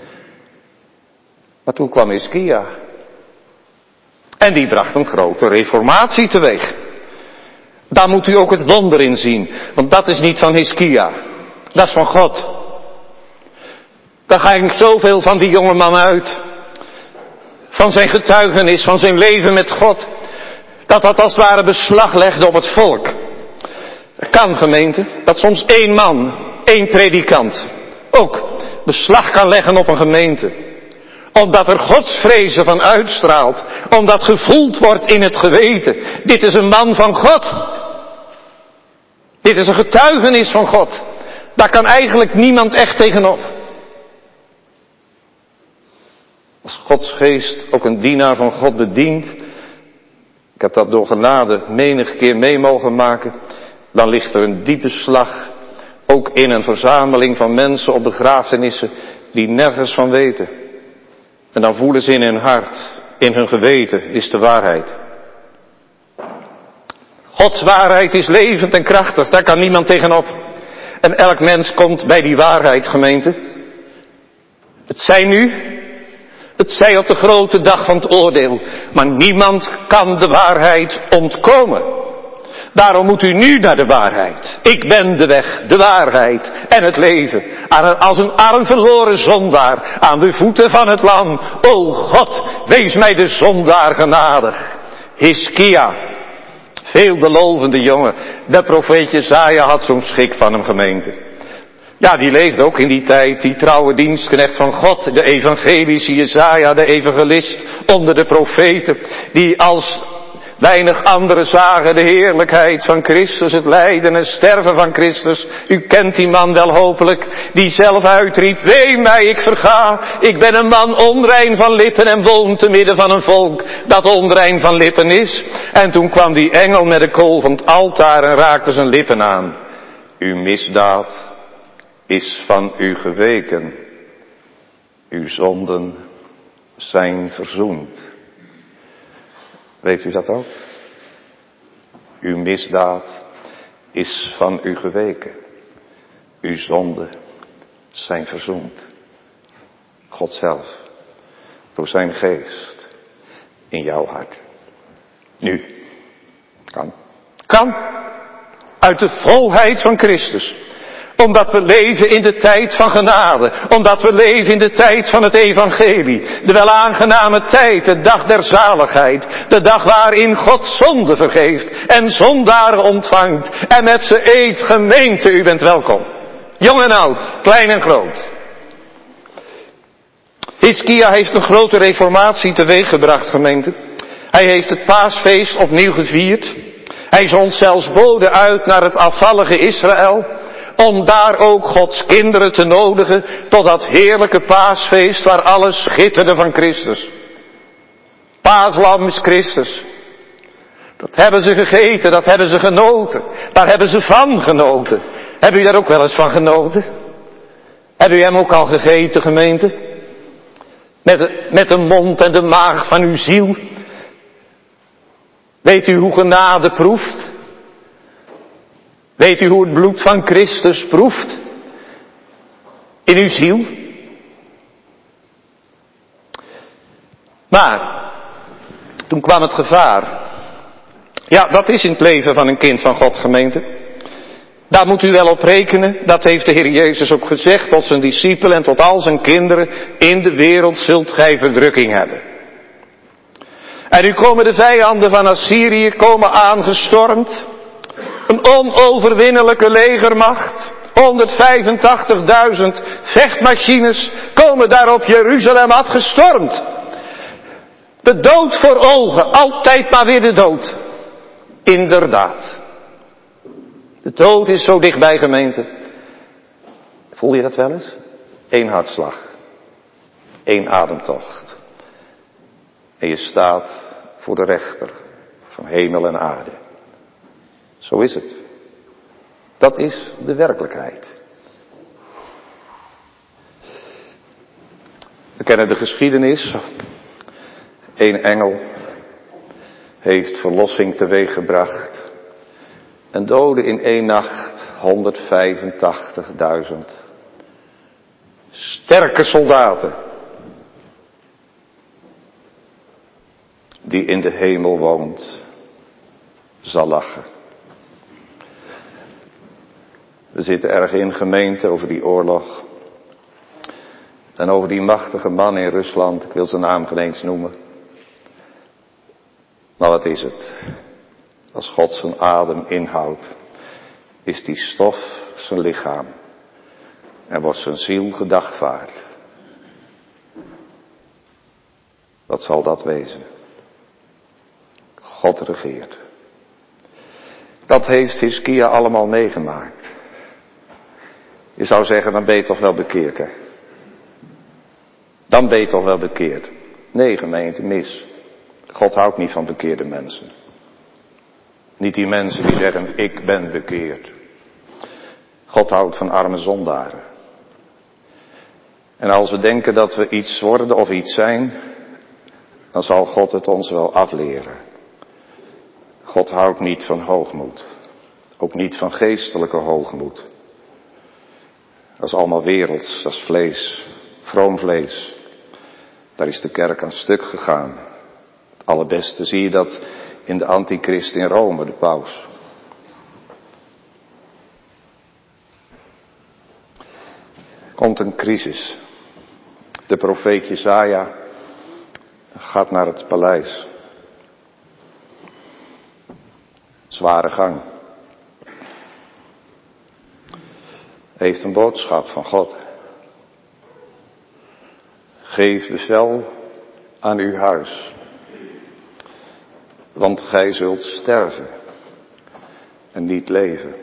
Maar toen kwam Hiskia. En die bracht een grote reformatie teweeg. Daar moet u ook het wonder in zien. Want dat is niet van Hiskia. Dat is van God. Daar ging zoveel van die jonge man uit. Van zijn getuigenis, van zijn leven met God. Dat als het ware beslag legde op het volk. Het kan, gemeente, dat soms 1 man, 1 predikant ook beslag kan leggen op een gemeente. Omdat er godsvrezen van uitstraalt. Omdat gevoeld wordt in het geweten. Dit is een man van God. Dit is een getuigenis van God. Daar kan eigenlijk niemand echt tegenop. Als Gods geest ook een dienaar van God bedient. Ik heb dat door genade menig keer mee mogen maken. Dan ligt er een diepe slag. Ook in een verzameling van mensen op begrafenissen. Die nergens van weten. En dan voelen ze in hun hart, in hun geweten, is de waarheid. Gods waarheid is levend en krachtig, daar kan niemand tegenop. En elk mens komt bij die waarheid, gemeente. Het zij nu, het zij op de grote dag van het oordeel. Maar niemand kan de waarheid ontkomen. Daarom moet u nu naar de waarheid. Ik ben de weg, de waarheid en het leven. Als een arm verloren zondaar aan de voeten van het lam. O God, wees mij de zondaar genadig. Hiskia, veelbelovende jongen. De profeet Jesaja had zo'n schik van hem, gemeente. Ja, die leefde ook in die tijd, die trouwe dienstknecht van God. De evangelische Jesaja, de evangelist onder de profeten. Die als weinig anderen zagen de heerlijkheid van Christus, het lijden en sterven van Christus. U kent die man wel hopelijk, die zelf uitriep, wee mij, ik verga. Ik ben een man onrein van lippen en woon te midden van een volk dat onrein van lippen is. En toen kwam die engel met de kool van het altaar en raakte zijn lippen aan. Uw misdaad is van u geweken. Uw zonden zijn verzoend. Weet u dat ook? Uw misdaad is van u geweken. Uw zonden zijn verzoend. God zelf, door zijn geest, in jouw hart. Nu, kan, uit de volheid van Christus. Omdat we leven in de tijd van genade. Omdat we leven in de tijd van het evangelie. De welaangename tijd, de dag der zaligheid. De dag waarin God zonde vergeeft en zondaren ontvangt. En met ze eet, gemeente, u bent welkom. Jong en oud, klein en groot. Hiskia heeft een grote reformatie teweeggebracht, gemeente. Hij heeft het paasfeest opnieuw gevierd. Hij zond zelfs boden uit naar het afvallige Israël. Om daar ook Gods kinderen te nodigen tot dat heerlijke paasfeest waar alles schitterde van Christus. Paaslam is Christus. Dat hebben ze gegeten, dat hebben ze genoten. Daar hebben ze van genoten. Hebben u daar ook wel eens van genoten? Hebben u hem ook al gegeten, gemeente? Met de mond en de maag van uw ziel. Weet u hoe genade proeft? Weet u hoe het bloed van Christus proeft? In uw ziel? Maar, toen kwam het gevaar. Ja, dat is in het leven van een kind van God, gemeente. Daar moet u wel op rekenen. Dat heeft de Heer Jezus ook gezegd tot zijn discipelen en tot al zijn kinderen. In de wereld zult gij verdrukking hebben. En nu komen de vijanden van Assyrië aangestormd. Een onoverwinnelijke legermacht. 185.000 vechtmachines komen daar op Jeruzalem afgestormd. De dood voor ogen, altijd maar weer de dood. Inderdaad. De dood is zo dichtbij, gemeente. Voel je dat wel eens? 1 hartslag. 1 ademtocht. En je staat voor de rechter van hemel en aarde. Zo is het. Dat is de werkelijkheid. We kennen de geschiedenis. 1 engel heeft verlossing teweeggebracht. En doodde in 1 nacht 185.000. Sterke soldaten. Die in de hemel woont, zal lachen. We zitten erg in, gemeente, over die oorlog. En over die machtige man in Rusland. Ik wil zijn naam geen eens noemen. Maar wat is het? Als God zijn adem inhoudt. is die stof zijn lichaam en wordt zijn ziel gedagvaard. Wat zal dat wezen? God regeert. Dat heeft Hiskia allemaal meegemaakt. Je zou zeggen, dan ben je toch wel bekeerd, hè? Dan ben je toch wel bekeerd. Nee, gemeente, mis. God houdt niet van bekeerde mensen. Niet die mensen die zeggen, ik ben bekeerd. God houdt van arme zondaren. En als we denken dat we iets worden of iets zijn, dan zal God het ons wel afleren. God houdt niet van hoogmoed. Ook niet van geestelijke hoogmoed. Dat is allemaal werelds, dat is vlees, vroom vlees. Daar is de kerk aan stuk gegaan. Het allerbeste zie je dat in de antichrist in Rome, de paus. Er komt een crisis. De profeet Jesaja gaat naar het paleis. Zware gang. Hij heeft een boodschap van God. Geef bevel aan uw huis. Want gij zult sterven en niet leven.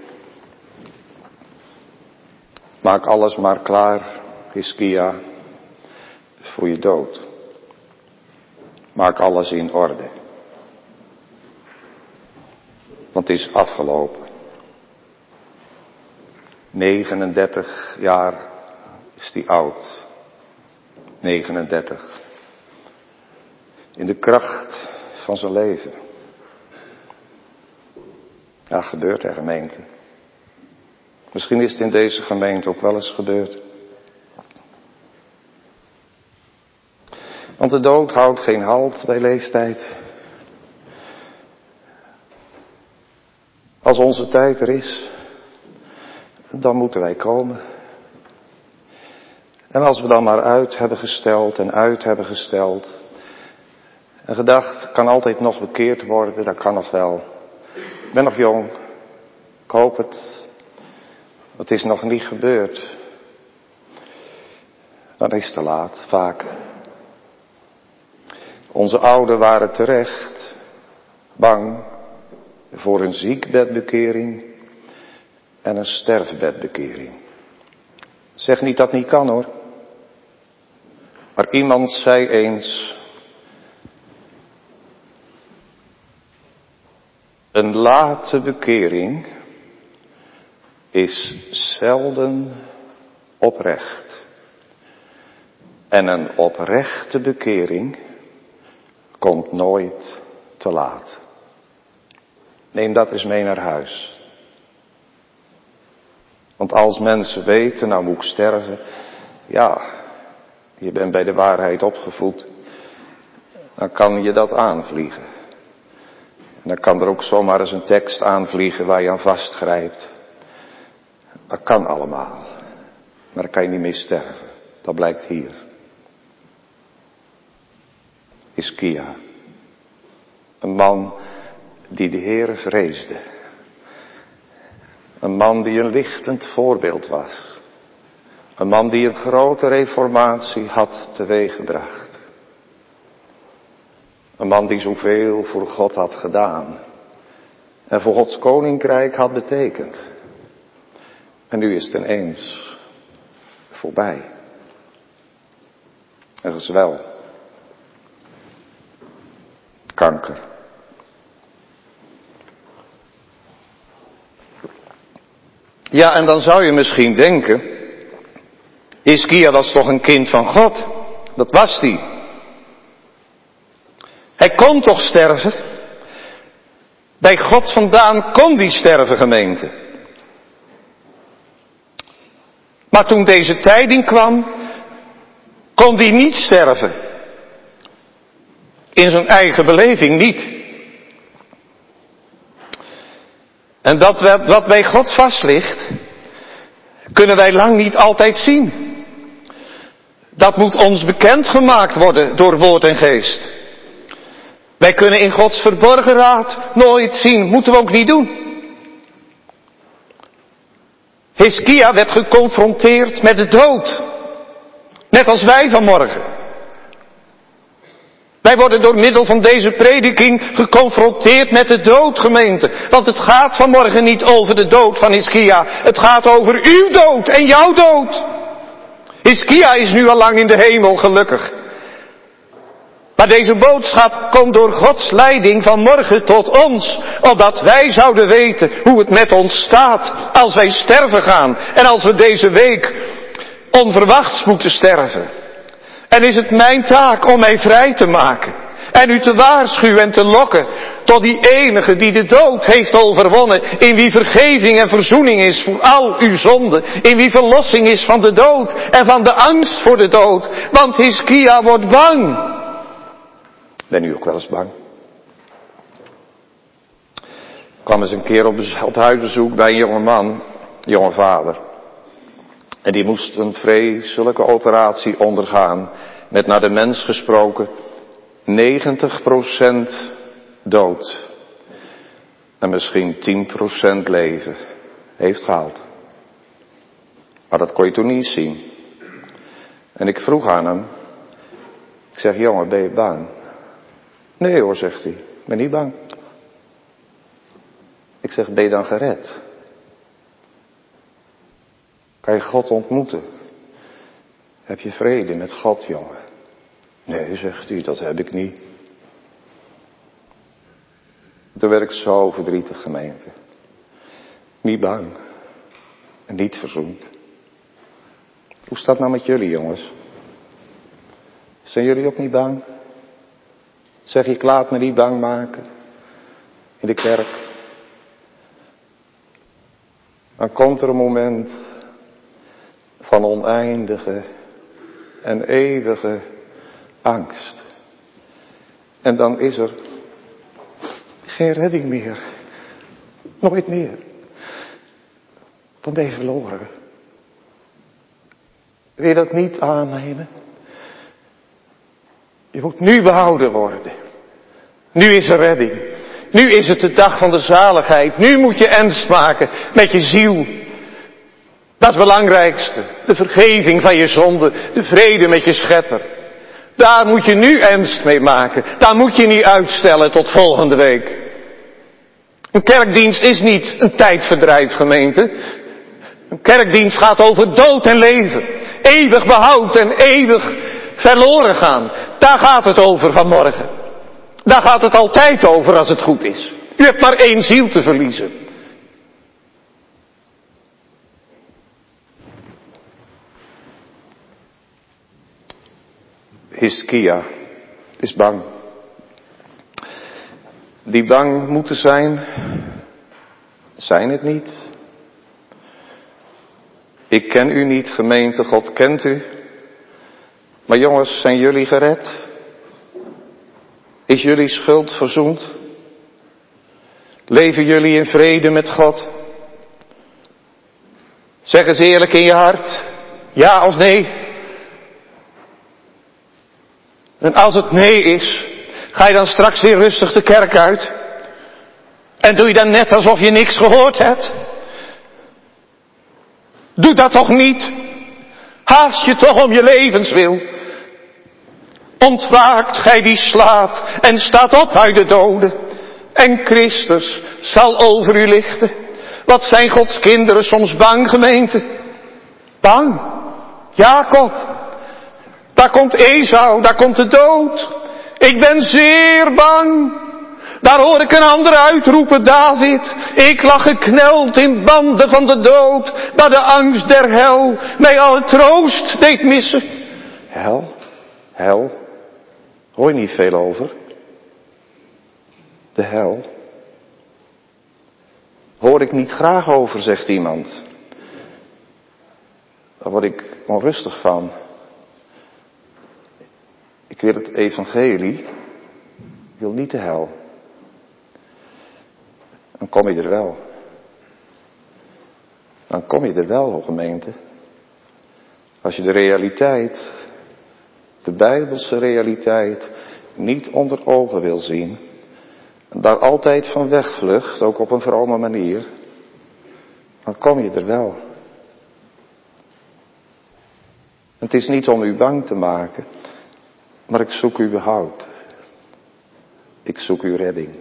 Maak alles maar klaar, Hiskia, voor je dood. Maak alles in orde. Want het is afgelopen. 39 jaar is die oud. 39. In de kracht van zijn leven. Ja, gebeurt er, gemeente. Misschien is het in deze gemeente ook wel eens gebeurd. Want de dood houdt geen halt bij leeftijd. Als onze tijd er is, dan moeten wij komen. En als we dan maar uit hebben gesteld en gedacht, kan altijd nog bekeerd worden, dat kan nog wel. Ik ben nog jong, ik hoop het. Het is nog niet gebeurd. Dan is het te laat, vaak. Onze ouderen waren terecht bang voor een ziekbedbekering en een sterfbedbekering. Zeg niet dat het niet kan, hoor. Maar iemand zei eens, een late bekering is zelden oprecht. En een oprechte bekering komt nooit te laat. Neem dat eens mee naar huis. Want als mensen weten, nou moet ik sterven. Ja, je bent bij de waarheid opgevoed. Dan kan je dat aanvliegen. En dan kan er ook zomaar eens een tekst aanvliegen waar je aan vastgrijpt. Dat kan allemaal. Maar dan kan je niet meer sterven. Dat blijkt hier. Hiskia. Een man die de Heere vreesde. Een man die een lichtend voorbeeld was. Een man die een grote reformatie had teweeggebracht. Een man die zoveel voor God had gedaan. En voor Gods koninkrijk had betekend. En nu is het ineens voorbij. Een gezwel. Kanker. Ja, en dan zou je misschien denken, Hiskia was toch een kind van God? Dat was hij. Hij kon toch sterven? Bij God vandaan kon hij sterven, gemeente. Maar toen deze tijding kwam, kon hij niet sterven. In zijn eigen beleving niet. En dat wat bij God vast ligt, kunnen wij lang niet altijd zien. Dat moet ons bekendgemaakt worden door woord en geest. Wij kunnen in Gods verborgen raad nooit zien, moeten we ook niet doen. Hiskia werd geconfronteerd met de dood. Net als wij vanmorgen. Wij worden door middel van deze prediking geconfronteerd met de dood, gemeente. Want het gaat vanmorgen niet over de dood van Hiskia. Het gaat over uw dood en jouw dood. Hiskia is nu al lang in de hemel, gelukkig. Maar deze boodschap komt door Gods leiding vanmorgen tot ons. Opdat wij zouden weten hoe het met ons staat als wij sterven gaan. En als we deze week onverwachts moeten sterven. En is het mijn taak om mij vrij te maken. En u te waarschuwen en te lokken tot die enige die de dood heeft overwonnen. In wie vergeving en verzoening is voor al uw zonden. In wie verlossing is van de dood en van de angst voor de dood. Want Hiskia wordt bang. Ben u ook wel eens bang? Ik kwam eens een keer op huisbezoek bij een jonge vader. En die moest een vreselijke operatie ondergaan. Met naar de mens gesproken 90% dood. En misschien 10% leven. Heeft gehaald. Maar dat kon je toen niet zien. En ik vroeg aan hem. Ik zeg, jongen, ben je bang? Nee hoor, zegt hij. Ik ben niet bang. Ik zeg, ben je dan gered? Kan je God ontmoeten? Heb je vrede met God, jongen? Nee, zegt hij, dat heb ik niet. Toen werd ik zo verdrietig, gemeente. Niet bang. En niet verzoend. Hoe staat het nou met jullie, jongens? Zijn jullie ook niet bang? Zeg je, ik laat me niet bang maken. In de kerk. Dan komt er een moment van oneindige en eeuwige angst. En dan is er geen redding meer. Nooit meer. Dan ben je verloren. Wil je dat niet aannemen? Je moet nu behouden worden. Nu is er redding. Nu is het de dag van de zaligheid. Nu moet je ernst maken met je ziel. Dat is het belangrijkste. De vergeving van je zonde. De vrede met je schepper. Daar moet je nu ernst mee maken. Daar moet je niet uitstellen tot volgende week. Een kerkdienst is niet een tijdverdrijf, gemeente. Een kerkdienst gaat over dood en leven. Eeuwig behoud en eeuwig verloren gaan. Daar gaat het over vanmorgen. Daar gaat het altijd over als het goed is. U hebt maar 1 ziel te verliezen. Hiskia is bang. Die bang moeten zijn het niet. Ik ken u niet, gemeente, God kent u. Maar jongens, zijn jullie gered? Is jullie schuld verzoend? Leven jullie in vrede met God? Zeg eens eerlijk in je hart, ja of nee? En als het nee is, ga je dan straks weer rustig de kerk uit? En doe je dan net alsof je niks gehoord hebt? Doe dat toch niet? Haast je toch om je levenswil. Ontwaakt gij die slaapt en staat op uit de doden. En Christus zal over u lichten. Wat zijn Gods kinderen soms bang, gemeente? Bang. Jacob. Daar komt Esau, daar komt de dood. Ik ben zeer bang. Daar hoor ik een ander uitroepen, David. Ik lag gekneld in banden van de dood, waar de angst der hel mij alle troost deed missen. Hel, hoor je niet veel over? De hel. Hoor ik niet graag over, zegt iemand. Daar word ik onrustig van. Ik wil het evangelie, ik wil niet de hel. Dan kom je er wel. Dan kom je er wel, gemeente. Als je de realiteit, de Bijbelse realiteit, niet onder ogen wil zien. En daar altijd van wegvlucht, ook op een vrome manier. Dan kom je er wel. Het is niet om u bang te maken, maar ik zoek uw behoud. Ik zoek uw redding.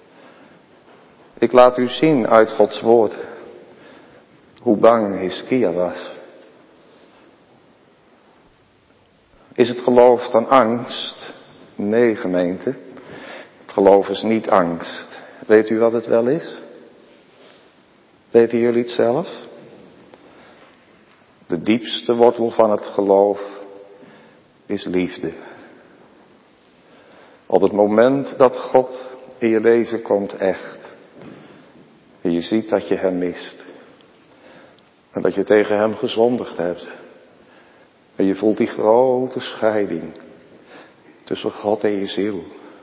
Ik laat u zien uit Gods woord hoe bang Hiskia was. Is het geloof dan angst? Nee, gemeente. Het geloof is niet angst. Weet u wat het wel is? Weten jullie het zelf? De diepste wortel van het geloof is liefde. Op het moment dat God in je leven komt echt. En je ziet dat je hem mist. En dat je tegen hem gezondigd hebt. En je voelt die grote scheiding tussen God en je ziel.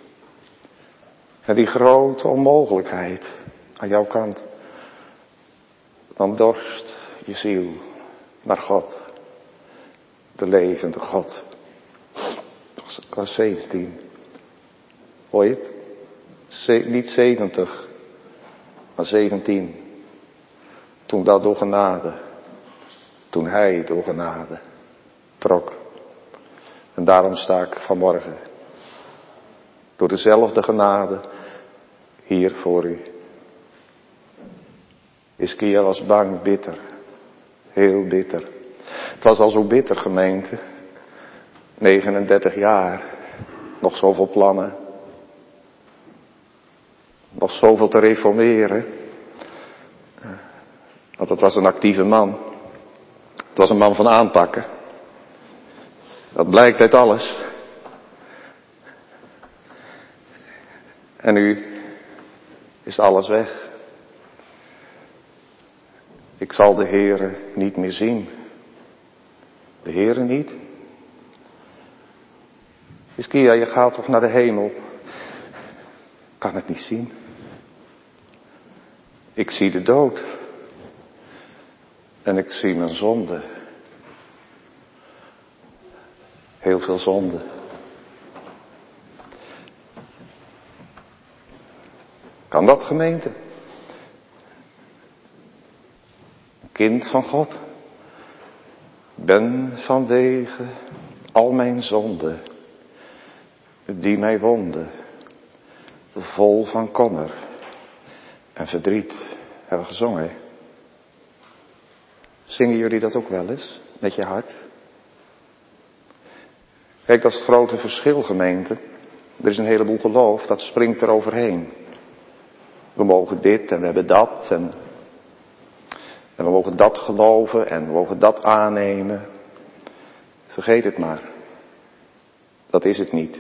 En die grote onmogelijkheid aan jouw kant. Dan dorst je ziel naar God. De levende God. Ik was 17. Hoor je het? Niet 70, maar 17. Toen dat door genade. Toen hij door genade trok. En daarom sta ik vanmorgen. Door dezelfde genade hier voor u. Hiskia was bang, bitter. Heel bitter. Het was al zo bitter, gemeente. 39 jaar. Nog zoveel plannen. Nog zoveel te reformeren. Want het was een actieve man. Het was een man van aanpakken. Dat blijkt uit alles. En nu is alles weg. Ik zal de Heere niet meer zien. De Heere niet? Hiskia, je gaat toch naar de hemel? Ik kan het niet zien. Ik zie de dood. En ik zie mijn zonde. Heel veel zonde. Kan dat, gemeente? Kind van God. Ben vanwege al mijn zonden, die mij wonden, vol van kommer en verdriet. Hebben we gezongen. Zingen jullie dat ook wel eens? Met je hart? Kijk, dat is het grote verschil, gemeente. Er is een heleboel geloof, dat springt er overheen. We mogen dit en we hebben dat en we mogen dat geloven en we mogen dat aannemen. Vergeet het maar. Dat is het niet.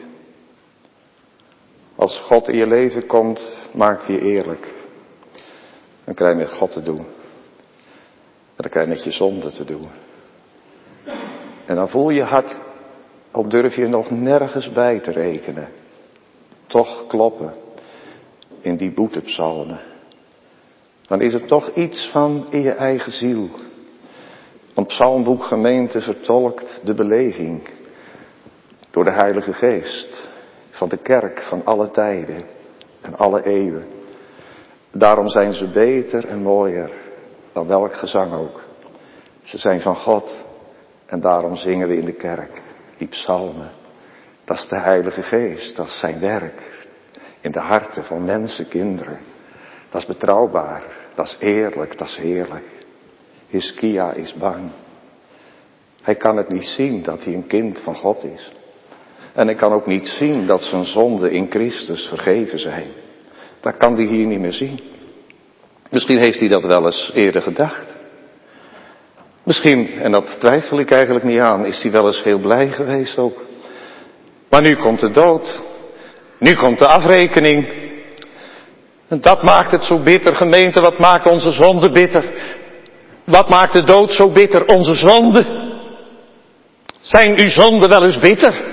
Als God in je leven komt, maakt hij je eerlijk. Dan krijg je met God te doen. En dan krijg je met je zonde te doen. En dan voel je hart, al durf je nog nergens bij te rekenen. Toch kloppen in die boetepsalmen. Dan is er toch iets van in je eigen ziel. Een psalmboek, gemeente, vertolkt de beleving. Door de Heilige Geest. Van de kerk van alle tijden en alle eeuwen. Daarom zijn ze beter en mooier dan welk gezang ook. Ze zijn van God en daarom zingen we in de kerk die psalmen. Dat is de Heilige Geest, dat is zijn werk. In de harten van mensen, kinderen. Dat is betrouwbaar, dat is eerlijk, dat is heerlijk. Hiskia is bang. Hij kan het niet zien dat hij een kind van God is. En hij kan ook niet zien dat zijn zonden in Christus vergeven zijn. Dat kan hij hier niet meer zien. Misschien heeft hij dat wel eens eerder gedacht. Misschien, en dat twijfel ik eigenlijk niet aan, is hij wel eens heel blij geweest ook. Maar nu komt de dood. Nu komt de afrekening. En dat maakt het zo bitter, gemeente. Wat maakt onze zonde bitter? Wat maakt de dood zo bitter? Onze zonde. Zijn uw zonden wel eens bitter?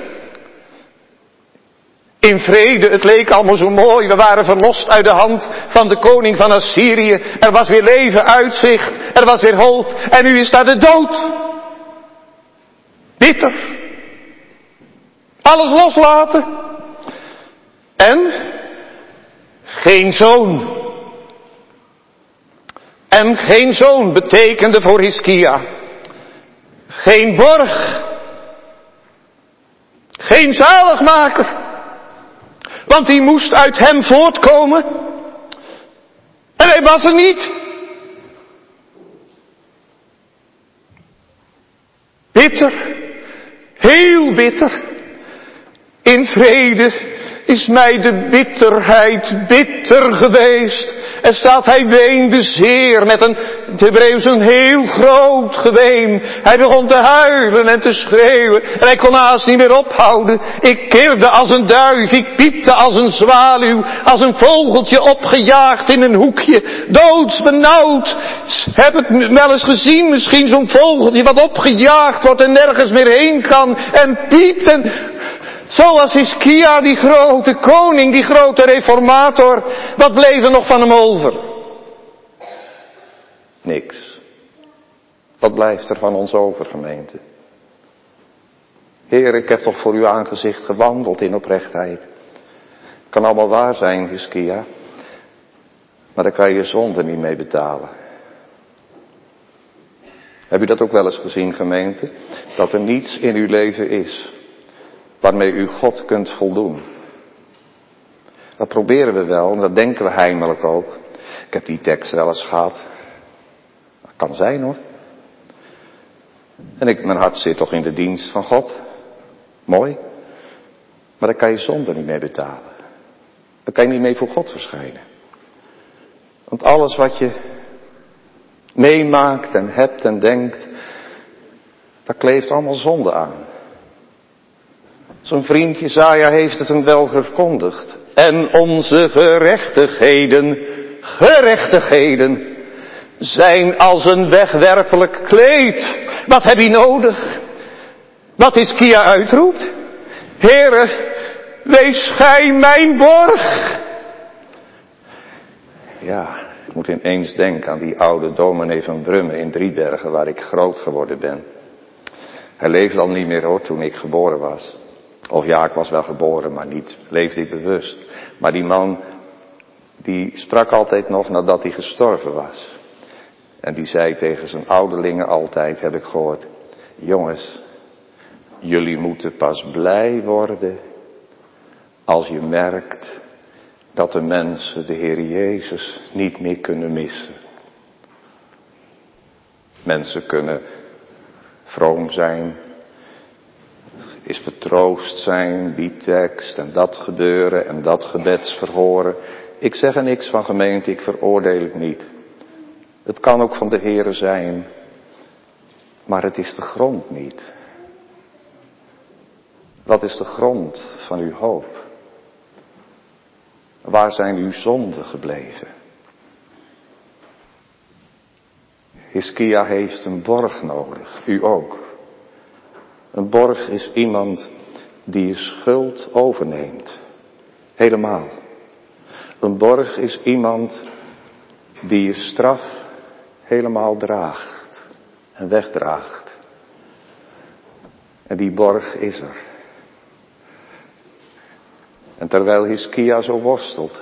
In vrede, het leek allemaal zo mooi. We waren verlost uit de hand van de koning van Assyrië. Er was weer leven, uitzicht. Er was weer hoop. En nu is daar de dood. Bitter. Alles loslaten. En geen zoon. En geen zoon betekende voor Hiskia geen borg Geen zaligmaker. Want die moest uit hem voortkomen. En hij was er niet. Bitter. Heel bitter. In vrede is mij de bitterheid bitter geweest. En staat hij weende zeer met het Hebreeuws een heel groot geween. Hij begon te huilen en te schreeuwen. En hij kon haast niet meer ophouden. Ik kirde als een duif, ik piepte als een zwaluw. Als een vogeltje opgejaagd in een hoekje. Doodsbenauwd. Heb het wel eens gezien, misschien zo'n vogeltje wat opgejaagd wordt en nergens meer heen kan. En piept en... Zoals Hiskia, die grote koning, die grote reformator. Wat bleef er nog van hem over? Niks. Wat blijft er van ons over, gemeente? Heer, ik heb toch voor uw aangezicht gewandeld in oprechtheid. Kan allemaal waar zijn, Hiskia. Maar daar kan je je zonde niet mee betalen. Heb u dat ook wel eens gezien, gemeente? Dat er niets in uw leven is waarmee u God kunt voldoen. Dat proberen we wel en dat denken we heimelijk ook. Ik heb die tekst wel eens gehad. Dat kan zijn hoor. En mijn hart zit toch in de dienst van God. Mooi. Maar daar kan je zonde niet mee betalen. Daar kan je niet mee voor God verschijnen. Want alles wat je meemaakt en hebt en denkt, daar kleeft allemaal zonde aan. Zijn vriend Jesaja heeft het hem wel verkondigd. En onze gerechtigheden zijn als een wegwerpelijk kleed. Wat heb je nodig? Wat Hiskia uitroept? Heere, wees gij mijn borg. Ja, ik moet ineens denken aan die oude dominee van Brummen in Driebergen waar ik groot geworden ben. Hij leefde al niet meer hoor toen ik geboren was. Of ja, ik was wel geboren, maar niet leefde ik bewust. Maar die man, die sprak altijd nog nadat hij gestorven was. En die zei tegen zijn ouderlingen altijd, heb ik gehoord. Jongens, jullie moeten pas blij worden als je merkt dat de mensen de Heer Jezus niet meer kunnen missen. Mensen kunnen vroom zijn, is vertroost zijn, die tekst en dat gebeuren en dat gebedsverhoren. Ik zeg er niks van, gemeente, ik veroordeel het niet. Het kan ook van de Heere zijn, maar het is de grond niet. Wat is de grond van uw hoop? Waar zijn uw zonden gebleven? Hiskia heeft een borg nodig, u ook. Een borg is iemand die je schuld overneemt. Helemaal. Een borg is iemand die je straf helemaal draagt en wegdraagt. En die borg is er. En terwijl Hiskia zo worstelt,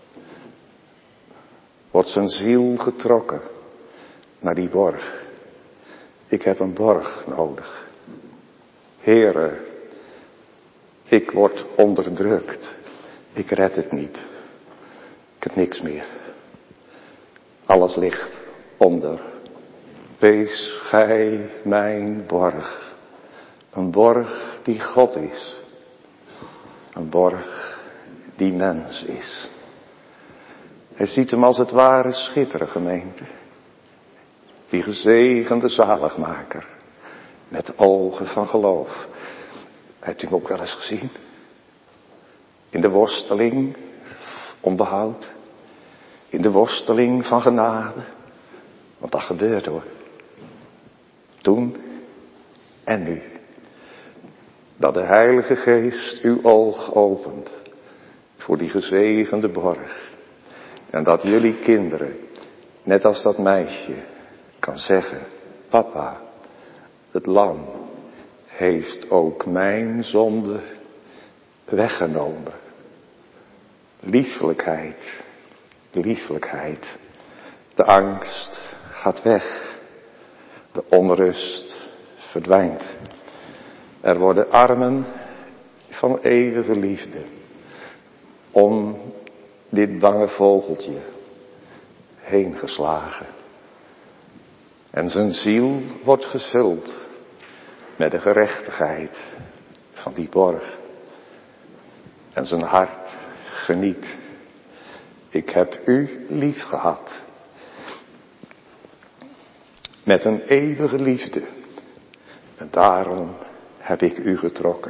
wordt zijn ziel getrokken naar die borg. Ik heb een borg nodig. Heere, ik word onderdrukt. Ik red het niet. Ik heb niks meer. Alles ligt onder. Wees gij mijn borg. Een borg die God is. Een borg die mens is. Hij ziet hem als het ware schitteren, gemeente. Die gezegende zaligmaker. Met ogen van geloof. Hebt u hem ook wel eens gezien? In de worsteling om behoud. In de worsteling van genade. Want dat gebeurt hoor. Toen en nu. Dat de Heilige Geest uw oog opent. Voor die gezegende borg. En dat jullie kinderen, net als dat meisje, kan zeggen. Papa, het lam heeft ook mijn zonde weggenomen. Liefelijkheid, liefelijkheid. De angst gaat weg. De onrust verdwijnt. Er worden armen van eeuwige liefde om dit bange vogeltje heen geslagen. En zijn ziel wordt gevuld met de gerechtigheid van die borg. En zijn hart geniet. Ik heb u lief gehad. Met een eeuwige liefde. En daarom heb ik u getrokken.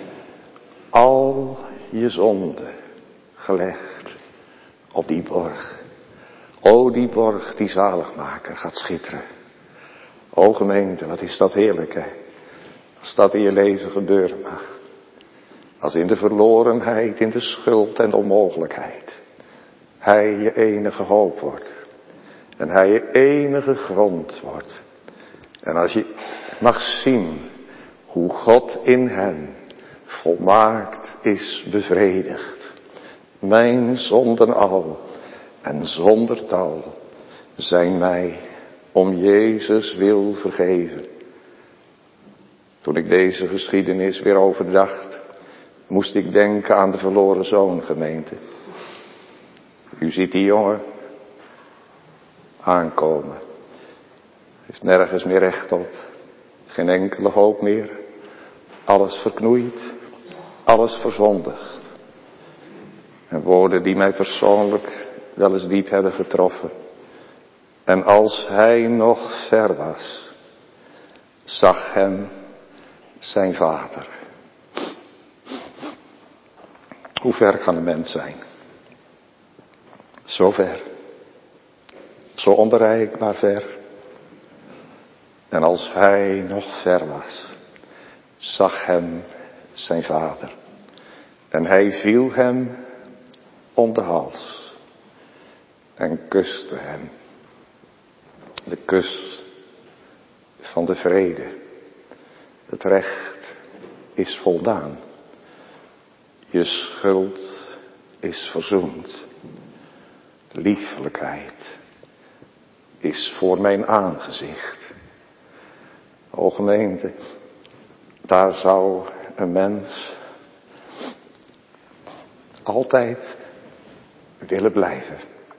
Al je zonden gelegd op die borg. O, die borg die zaligmaker gaat schitteren. O gemeente, wat is dat heerlijk, hè? Als dat in je leven gebeuren mag. Als in de verlorenheid, in de schuld en de onmogelijkheid. Hij je enige hoop wordt. En hij je enige grond wordt. En als je mag zien hoe God in hem volmaakt is bevredigd. Mijn zonden al en zonder tal zijn mij om Jezus wil vergeven. Toen ik deze geschiedenis weer overdacht, moest ik denken aan de verloren zoon, gemeente. U ziet die jongen aankomen. Is nergens meer recht op. Geen enkele hoop meer. Alles verknoeid. Alles verzondigd. En woorden die mij persoonlijk wel eens diep hebben getroffen. En als hij nog ver was, zag hem zijn vader. Hoe ver kan een mens zijn? Zo ver. Zo onbereikbaar ver. En als hij nog ver was, zag hem zijn vader. En hij viel hem om de hals en kuste hem. De kus van de vrede. Het recht is voldaan. Je schuld is verzoend. Liefelijkheid is voor mijn aangezicht. O gemeente, daar zou een mens altijd willen blijven.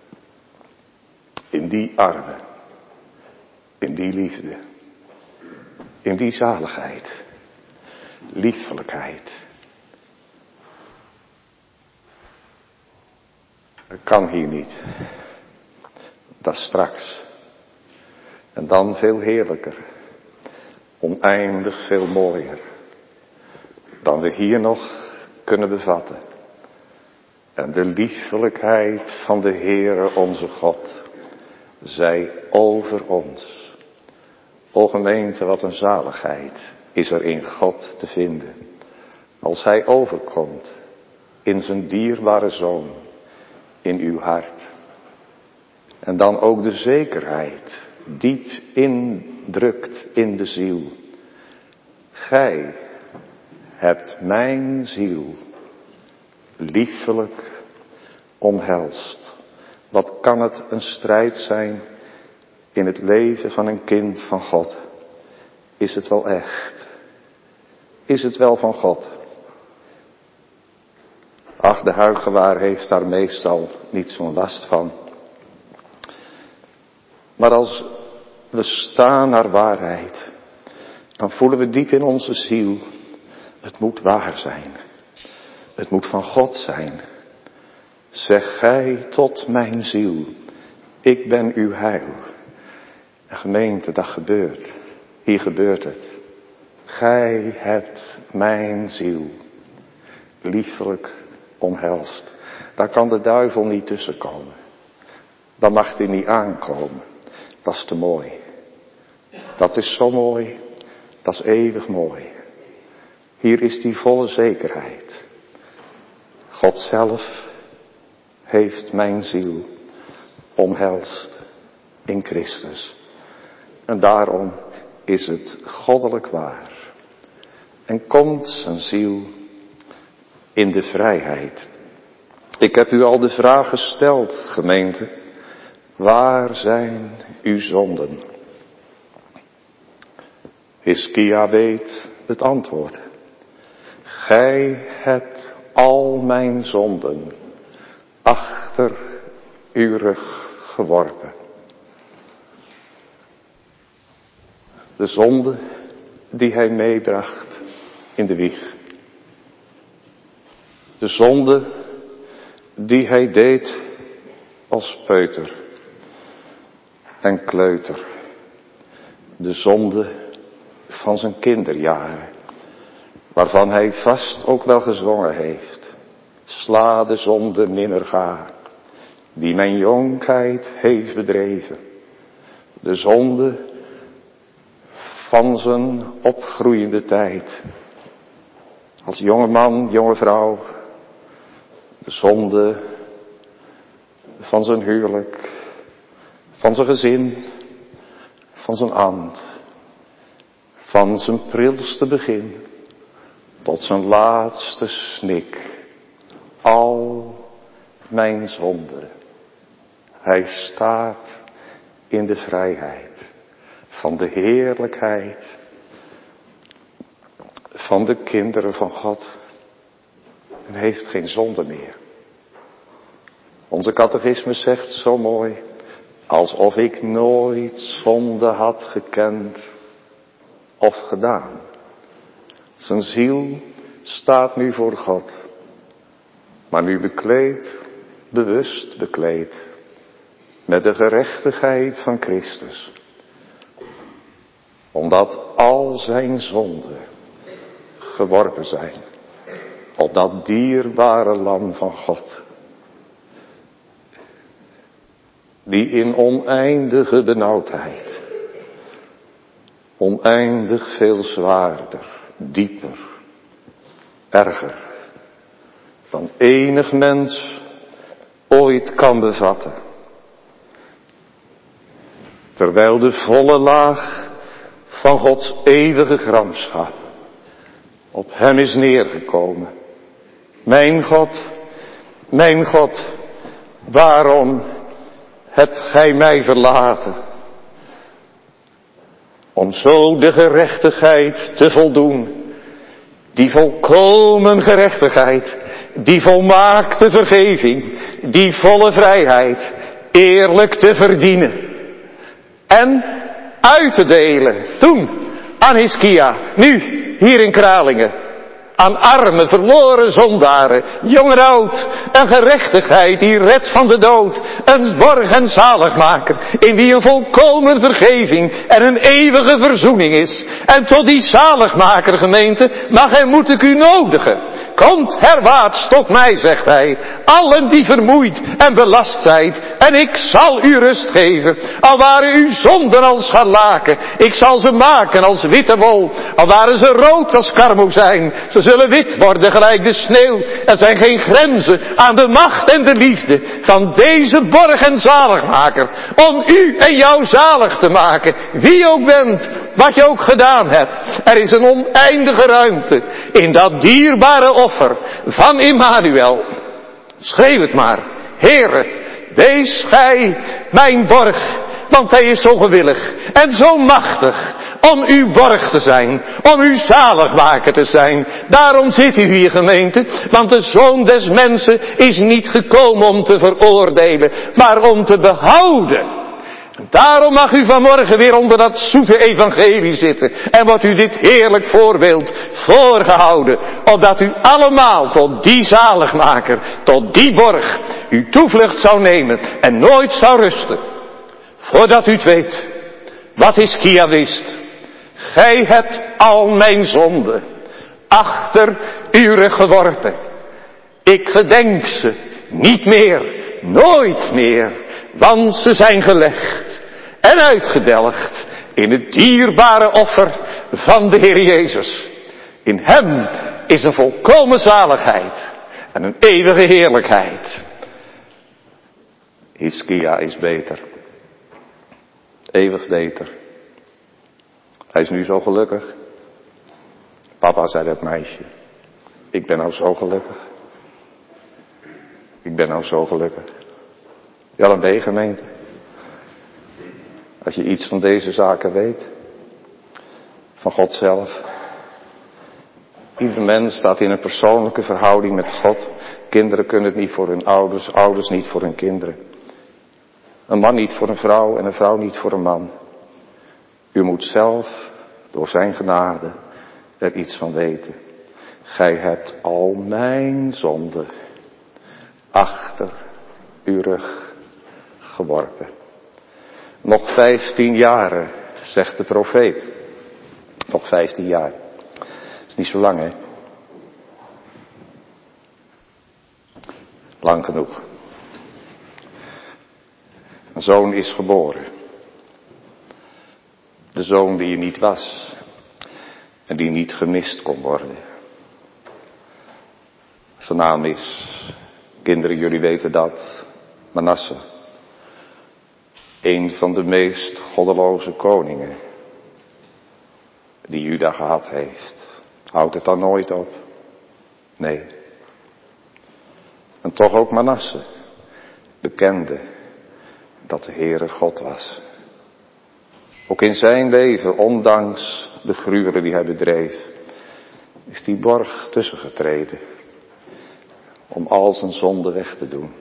In die armen, in die liefde, in die zaligheid, liefelijkheid. Dat kan hier niet. Dat is straks. En dan veel heerlijker. Oneindig veel mooier. Dan we hier nog kunnen bevatten. En de liefelijkheid van de Heere onze God. Zij over ons. O gemeente, wat een zaligheid is er in God te vinden. Als hij overkomt in zijn dierbare Zoon. In uw hart. En dan ook de zekerheid diep indrukt in de ziel. Gij hebt mijn ziel liefelijk omhelst. Wat kan het een strijd zijn in het leven van een kind van God? Is het wel echt? Is het wel van God? Ach, de huichelaar heeft daar meestal niet zo'n last van. Maar als we staan naar waarheid, dan voelen we diep in onze ziel, het moet waar zijn. Het moet van God zijn. Zeg gij tot mijn ziel, ik ben uw heil. En gemeente, dat gebeurt. Hier gebeurt het. Gij hebt mijn ziel liefelijk omhelst. Daar kan de duivel niet tussenkomen. Daar mag hij niet aankomen. Dat is te mooi. Dat is zo mooi. Dat is eeuwig mooi. Hier is die volle zekerheid. God zelf heeft mijn ziel omhelst in Christus. En daarom is het goddelijk waar. En komt zijn ziel in de vrijheid. Ik heb u al de vraag gesteld, gemeente. Waar zijn uw zonden? Hiskia weet het antwoord. Gij hebt al mijn zonden achter uw rug geworpen. De zonde die hij meebracht in de wieg. De zonde die hij deed als peuter en kleuter. De zonde van zijn kinderjaren, waarvan hij vast ook wel gezongen heeft. Sla de zonde nimmer ga, die mijn jonkheid heeft bedreven. De zonde van zijn opgroeiende tijd. Als jonge man, jonge vrouw. De zonde van zijn huwelijk, van zijn gezin, van zijn ambt. Van zijn prilste begin tot zijn laatste snik. Al mijn zonden. Hij staat in de vrijheid van de heerlijkheid van de kinderen van God. En heeft geen zonde meer. Onze catechismus zegt zo mooi: alsof ik nooit zonde had gekend of gedaan. Zijn ziel staat nu voor God, maar nu bekleed, bewust bekleed, met de gerechtigheid van Christus. Omdat al zijn zonden geworpen zijn op dat dierbare lam van God. Die in oneindige benauwdheid, oneindig veel zwaarder, dieper, erger dan enig mens ooit kan bevatten. Terwijl de volle laag van Gods eeuwige gramschap op hem is neergekomen. Mijn God, waarom hebt gij mij verlaten? Om zo de gerechtigheid te voldoen. Die volkomen gerechtigheid. Die volmaakte vergeving. Die volle vrijheid. Eerlijk te verdienen. En uit te delen. Toen aan Hiskia. Nu hier in Kralingen. Aan arme, verloren zondaren, jong en oud, een gerechtigheid die redt van de dood, een borg en zaligmaker, in wie een volkomen vergeving en een eeuwige verzoening is. En tot die zaligmaker, gemeente, mag en moet ik u nodigen. Komt herwaarts tot mij, zegt hij, allen die vermoeid en belast zijt, en ik zal u rust geven. Al waren uw zonden als scharlaken, ik zal ze maken als witte wol. Al waren ze rood als karmozijn, ze zullen wit worden gelijk de sneeuw. Er zijn geen grenzen aan de macht en de liefde van deze borg en zaligmaker, om u en jou zalig te maken, wie je ook bent, wat je ook gedaan hebt. Er is een oneindige ruimte in dat dierbare offer van Immanuel. Schreeuw het maar, Heere, wees gij mijn borg, want hij is zo gewillig en zo machtig om uw borg te zijn, om uw zaligmaker te zijn. Daarom zit u hier, gemeente, want de Zoon des Mensen is niet gekomen om te veroordelen, maar om te behouden. Daarom mag u vanmorgen weer onder dat zoete evangelie zitten en wordt u dit heerlijk voorbeeld voorgehouden, opdat u allemaal tot die zaligmaker, tot die borg, uw toevlucht zou nemen en nooit zou rusten. Voordat u het weet, wat Hiskia wist. Gij hebt al mijn zonden achter uw rug geworpen. Ik gedenk ze niet meer, nooit meer, want ze zijn gelegd en uitgedelgd in het dierbare offer van de Heer Jezus. In hem is een volkomen zaligheid en een eeuwige heerlijkheid. Hiskia is beter. Eeuwig beter. Hij is nu zo gelukkig. Papa, zei dat meisje, ik ben nou zo gelukkig. Ik ben nou zo gelukkig. Ja, dan ben je, gemeente. Als je iets van deze zaken weet. Van God zelf. Ieder mens staat in een persoonlijke verhouding met God. Kinderen kunnen het niet voor hun ouders, ouders niet voor hun kinderen. Een man niet voor een vrouw en een vrouw niet voor een man. U moet zelf, door zijn genade, er iets van weten. Gij hebt al mijn zonde achter uw rug geworpen. Nog 15 jaren, zegt de profeet. Nog 15 jaar. Dat is niet zo lang, hè? Lang genoeg. Een zoon is geboren. De zoon die je niet was. En die niet gemist kon worden. Zijn naam is, kinderen, jullie weten dat, Manasse. Een van de meest goddeloze koningen die Juda gehad heeft. Houdt het dan nooit op? Nee. En toch ook Manasse bekende dat de Heere God was. Ook in zijn leven, ondanks de gruwelen die hij bedreef, is die borg tussengetreden om al zijn zonde weg te doen.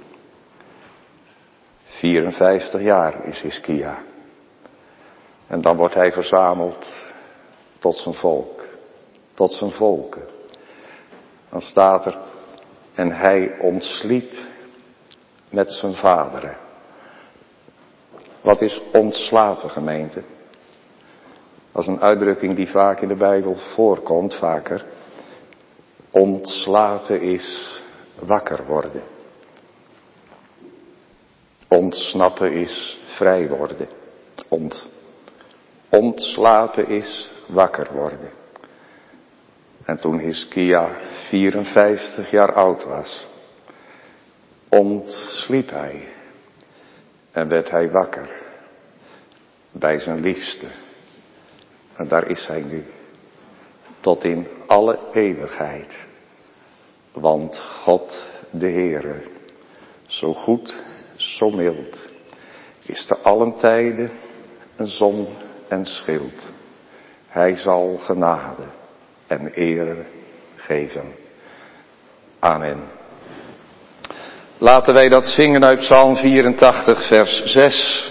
54 jaar is Hiskia. En dan wordt hij verzameld tot zijn volk, tot zijn volken. Dan staat er, en hij ontsliep met zijn vaderen. Wat is ontslapen, gemeente? Dat is een uitdrukking die vaak in de Bijbel voorkomt, vaker. Ontslapen is wakker worden. Ontsnappen is vrij worden. Ontslapen is wakker worden. En toen Hiskia 54 jaar oud was, ontsliep hij en werd hij wakker bij zijn liefste. En daar is hij nu, tot in alle eeuwigheid. Want God de Heere, zo goed, zo mild, is te allen tijden een zon en schild. Hij zal genade en eer geven. Amen. Laten wij dat zingen uit Psalm 84, vers 6.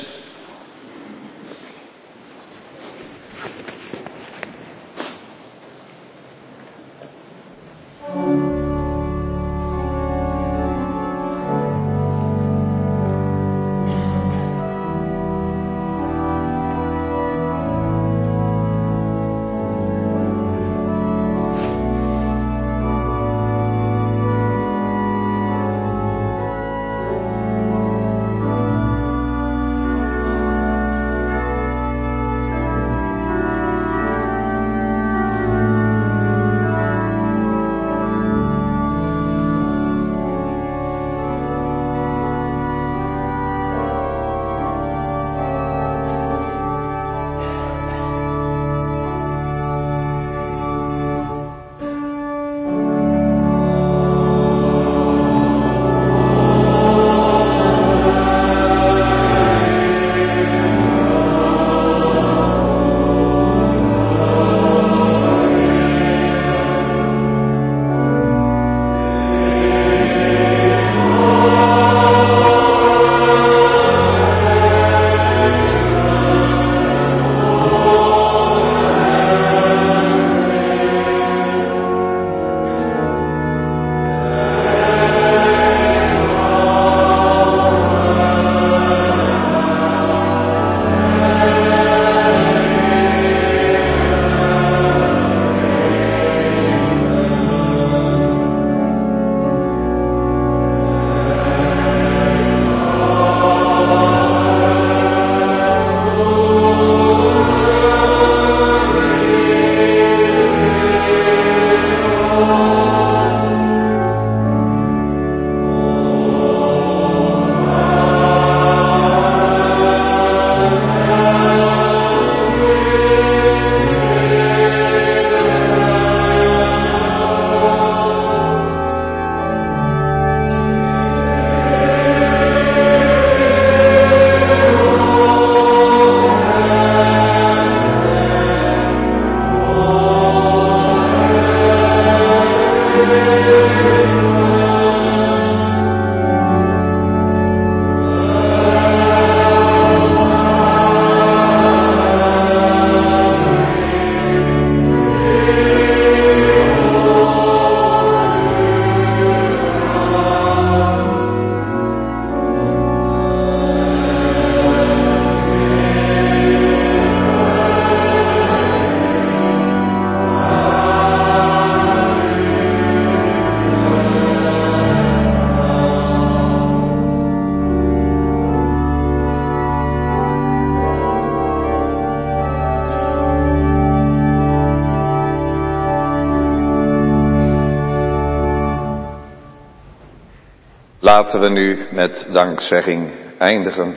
Laten we nu met dankzegging eindigen.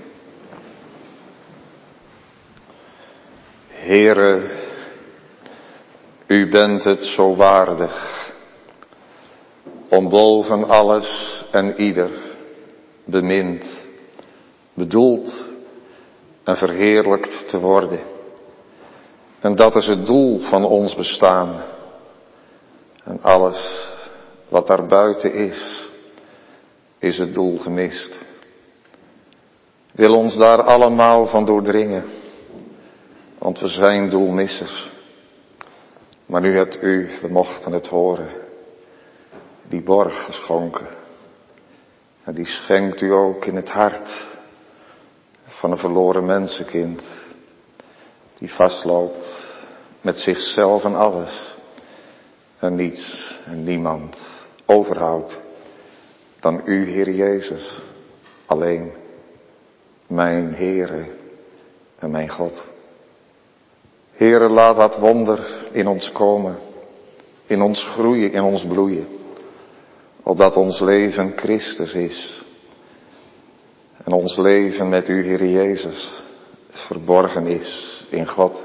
Heere, u bent het zo waardig om boven alles en ieder bemind, bedoeld en verheerlijkt te worden. En dat is het doel van ons bestaan. En alles wat daarbuiten is het doel gemist. Wil ons daar allemaal van doordringen, want we zijn doelmissers. Maar nu hebt u, we mochten het horen, die borg geschonken. En die schenkt u ook in het hart van een verloren mensenkind, die vastloopt met zichzelf en alles en niets en niemand overhoudt dan u, Heer Jezus, alleen, mijn Heere en mijn God. Heere, laat dat wonder in ons komen, in ons groeien, in ons bloeien, opdat ons leven Christus is en ons leven met u, Heer Jezus, verborgen is in God.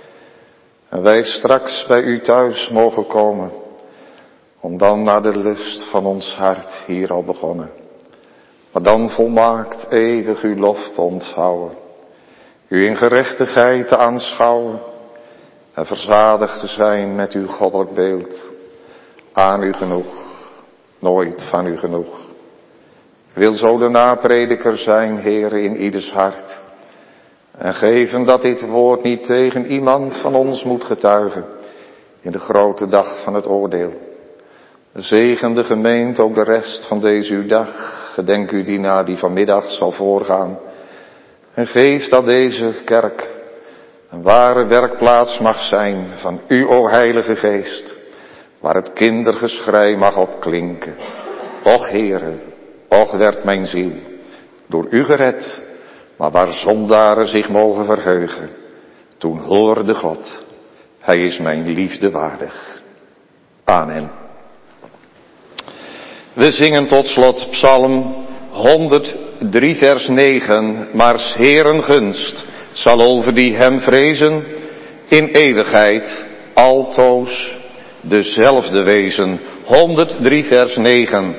En wij straks bij u thuis mogen komen, om dan naar de lust van ons hart hier al begonnen, maar dan volmaakt eeuwig uw lof te ontvouwen, u in gerechtigheid te aanschouwen en verzadigd te zijn met uw goddelijk beeld. Aan u genoeg, nooit van u genoeg. Wil zo de naprediker zijn, Heere, in ieders hart. En geven dat dit woord niet tegen iemand van ons moet getuigen in de grote dag van het oordeel. Zegen de gemeente ook de rest van deze uw dag. Gedenk u die vanmiddag zal voorgaan. En geef dat deze kerk een ware werkplaats mag zijn van u, o Heilige Geest, waar het kindergeschrei mag opklinken. Och Heere, och werd mijn ziel door u gered, maar waar zondaren zich mogen verheugen. Toen hoorde God, hij is mijn liefde waardig. Amen. We zingen tot slot Psalm 103 vers 9. Maar 's Heeren gunst zal over die hem vrezen in eeuwigheid altoos dezelfde wezen. 103 vers 9.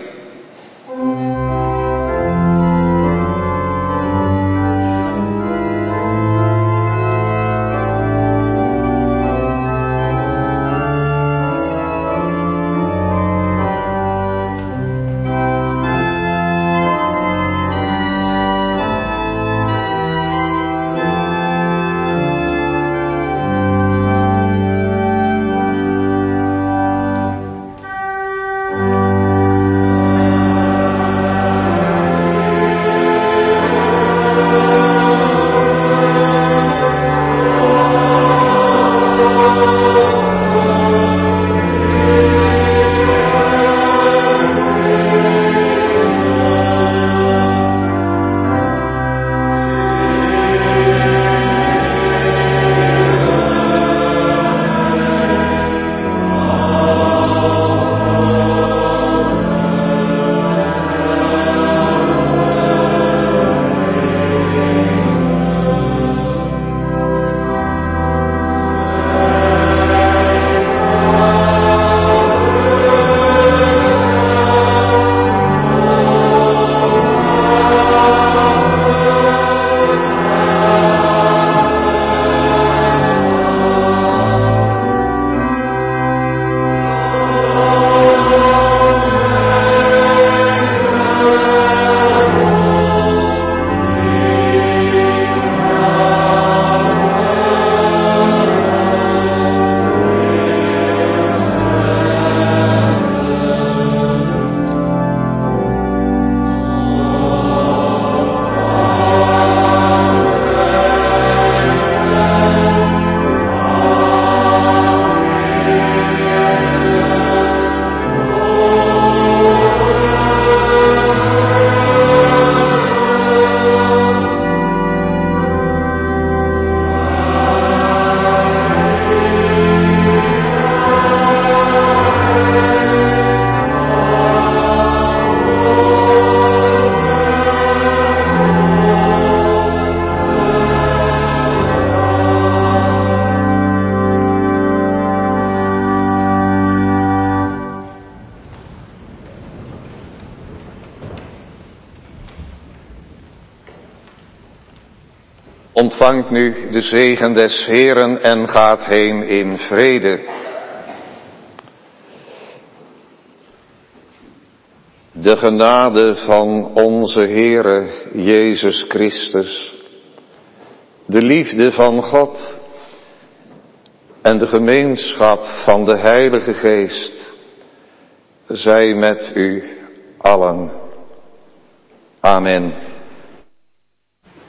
Ontvangt nu de zegen des Heeren en gaat heen in vrede. De genade van onze Heere Jezus Christus, de liefde van God en de gemeenschap van de Heilige Geest zij met u allen. Amen.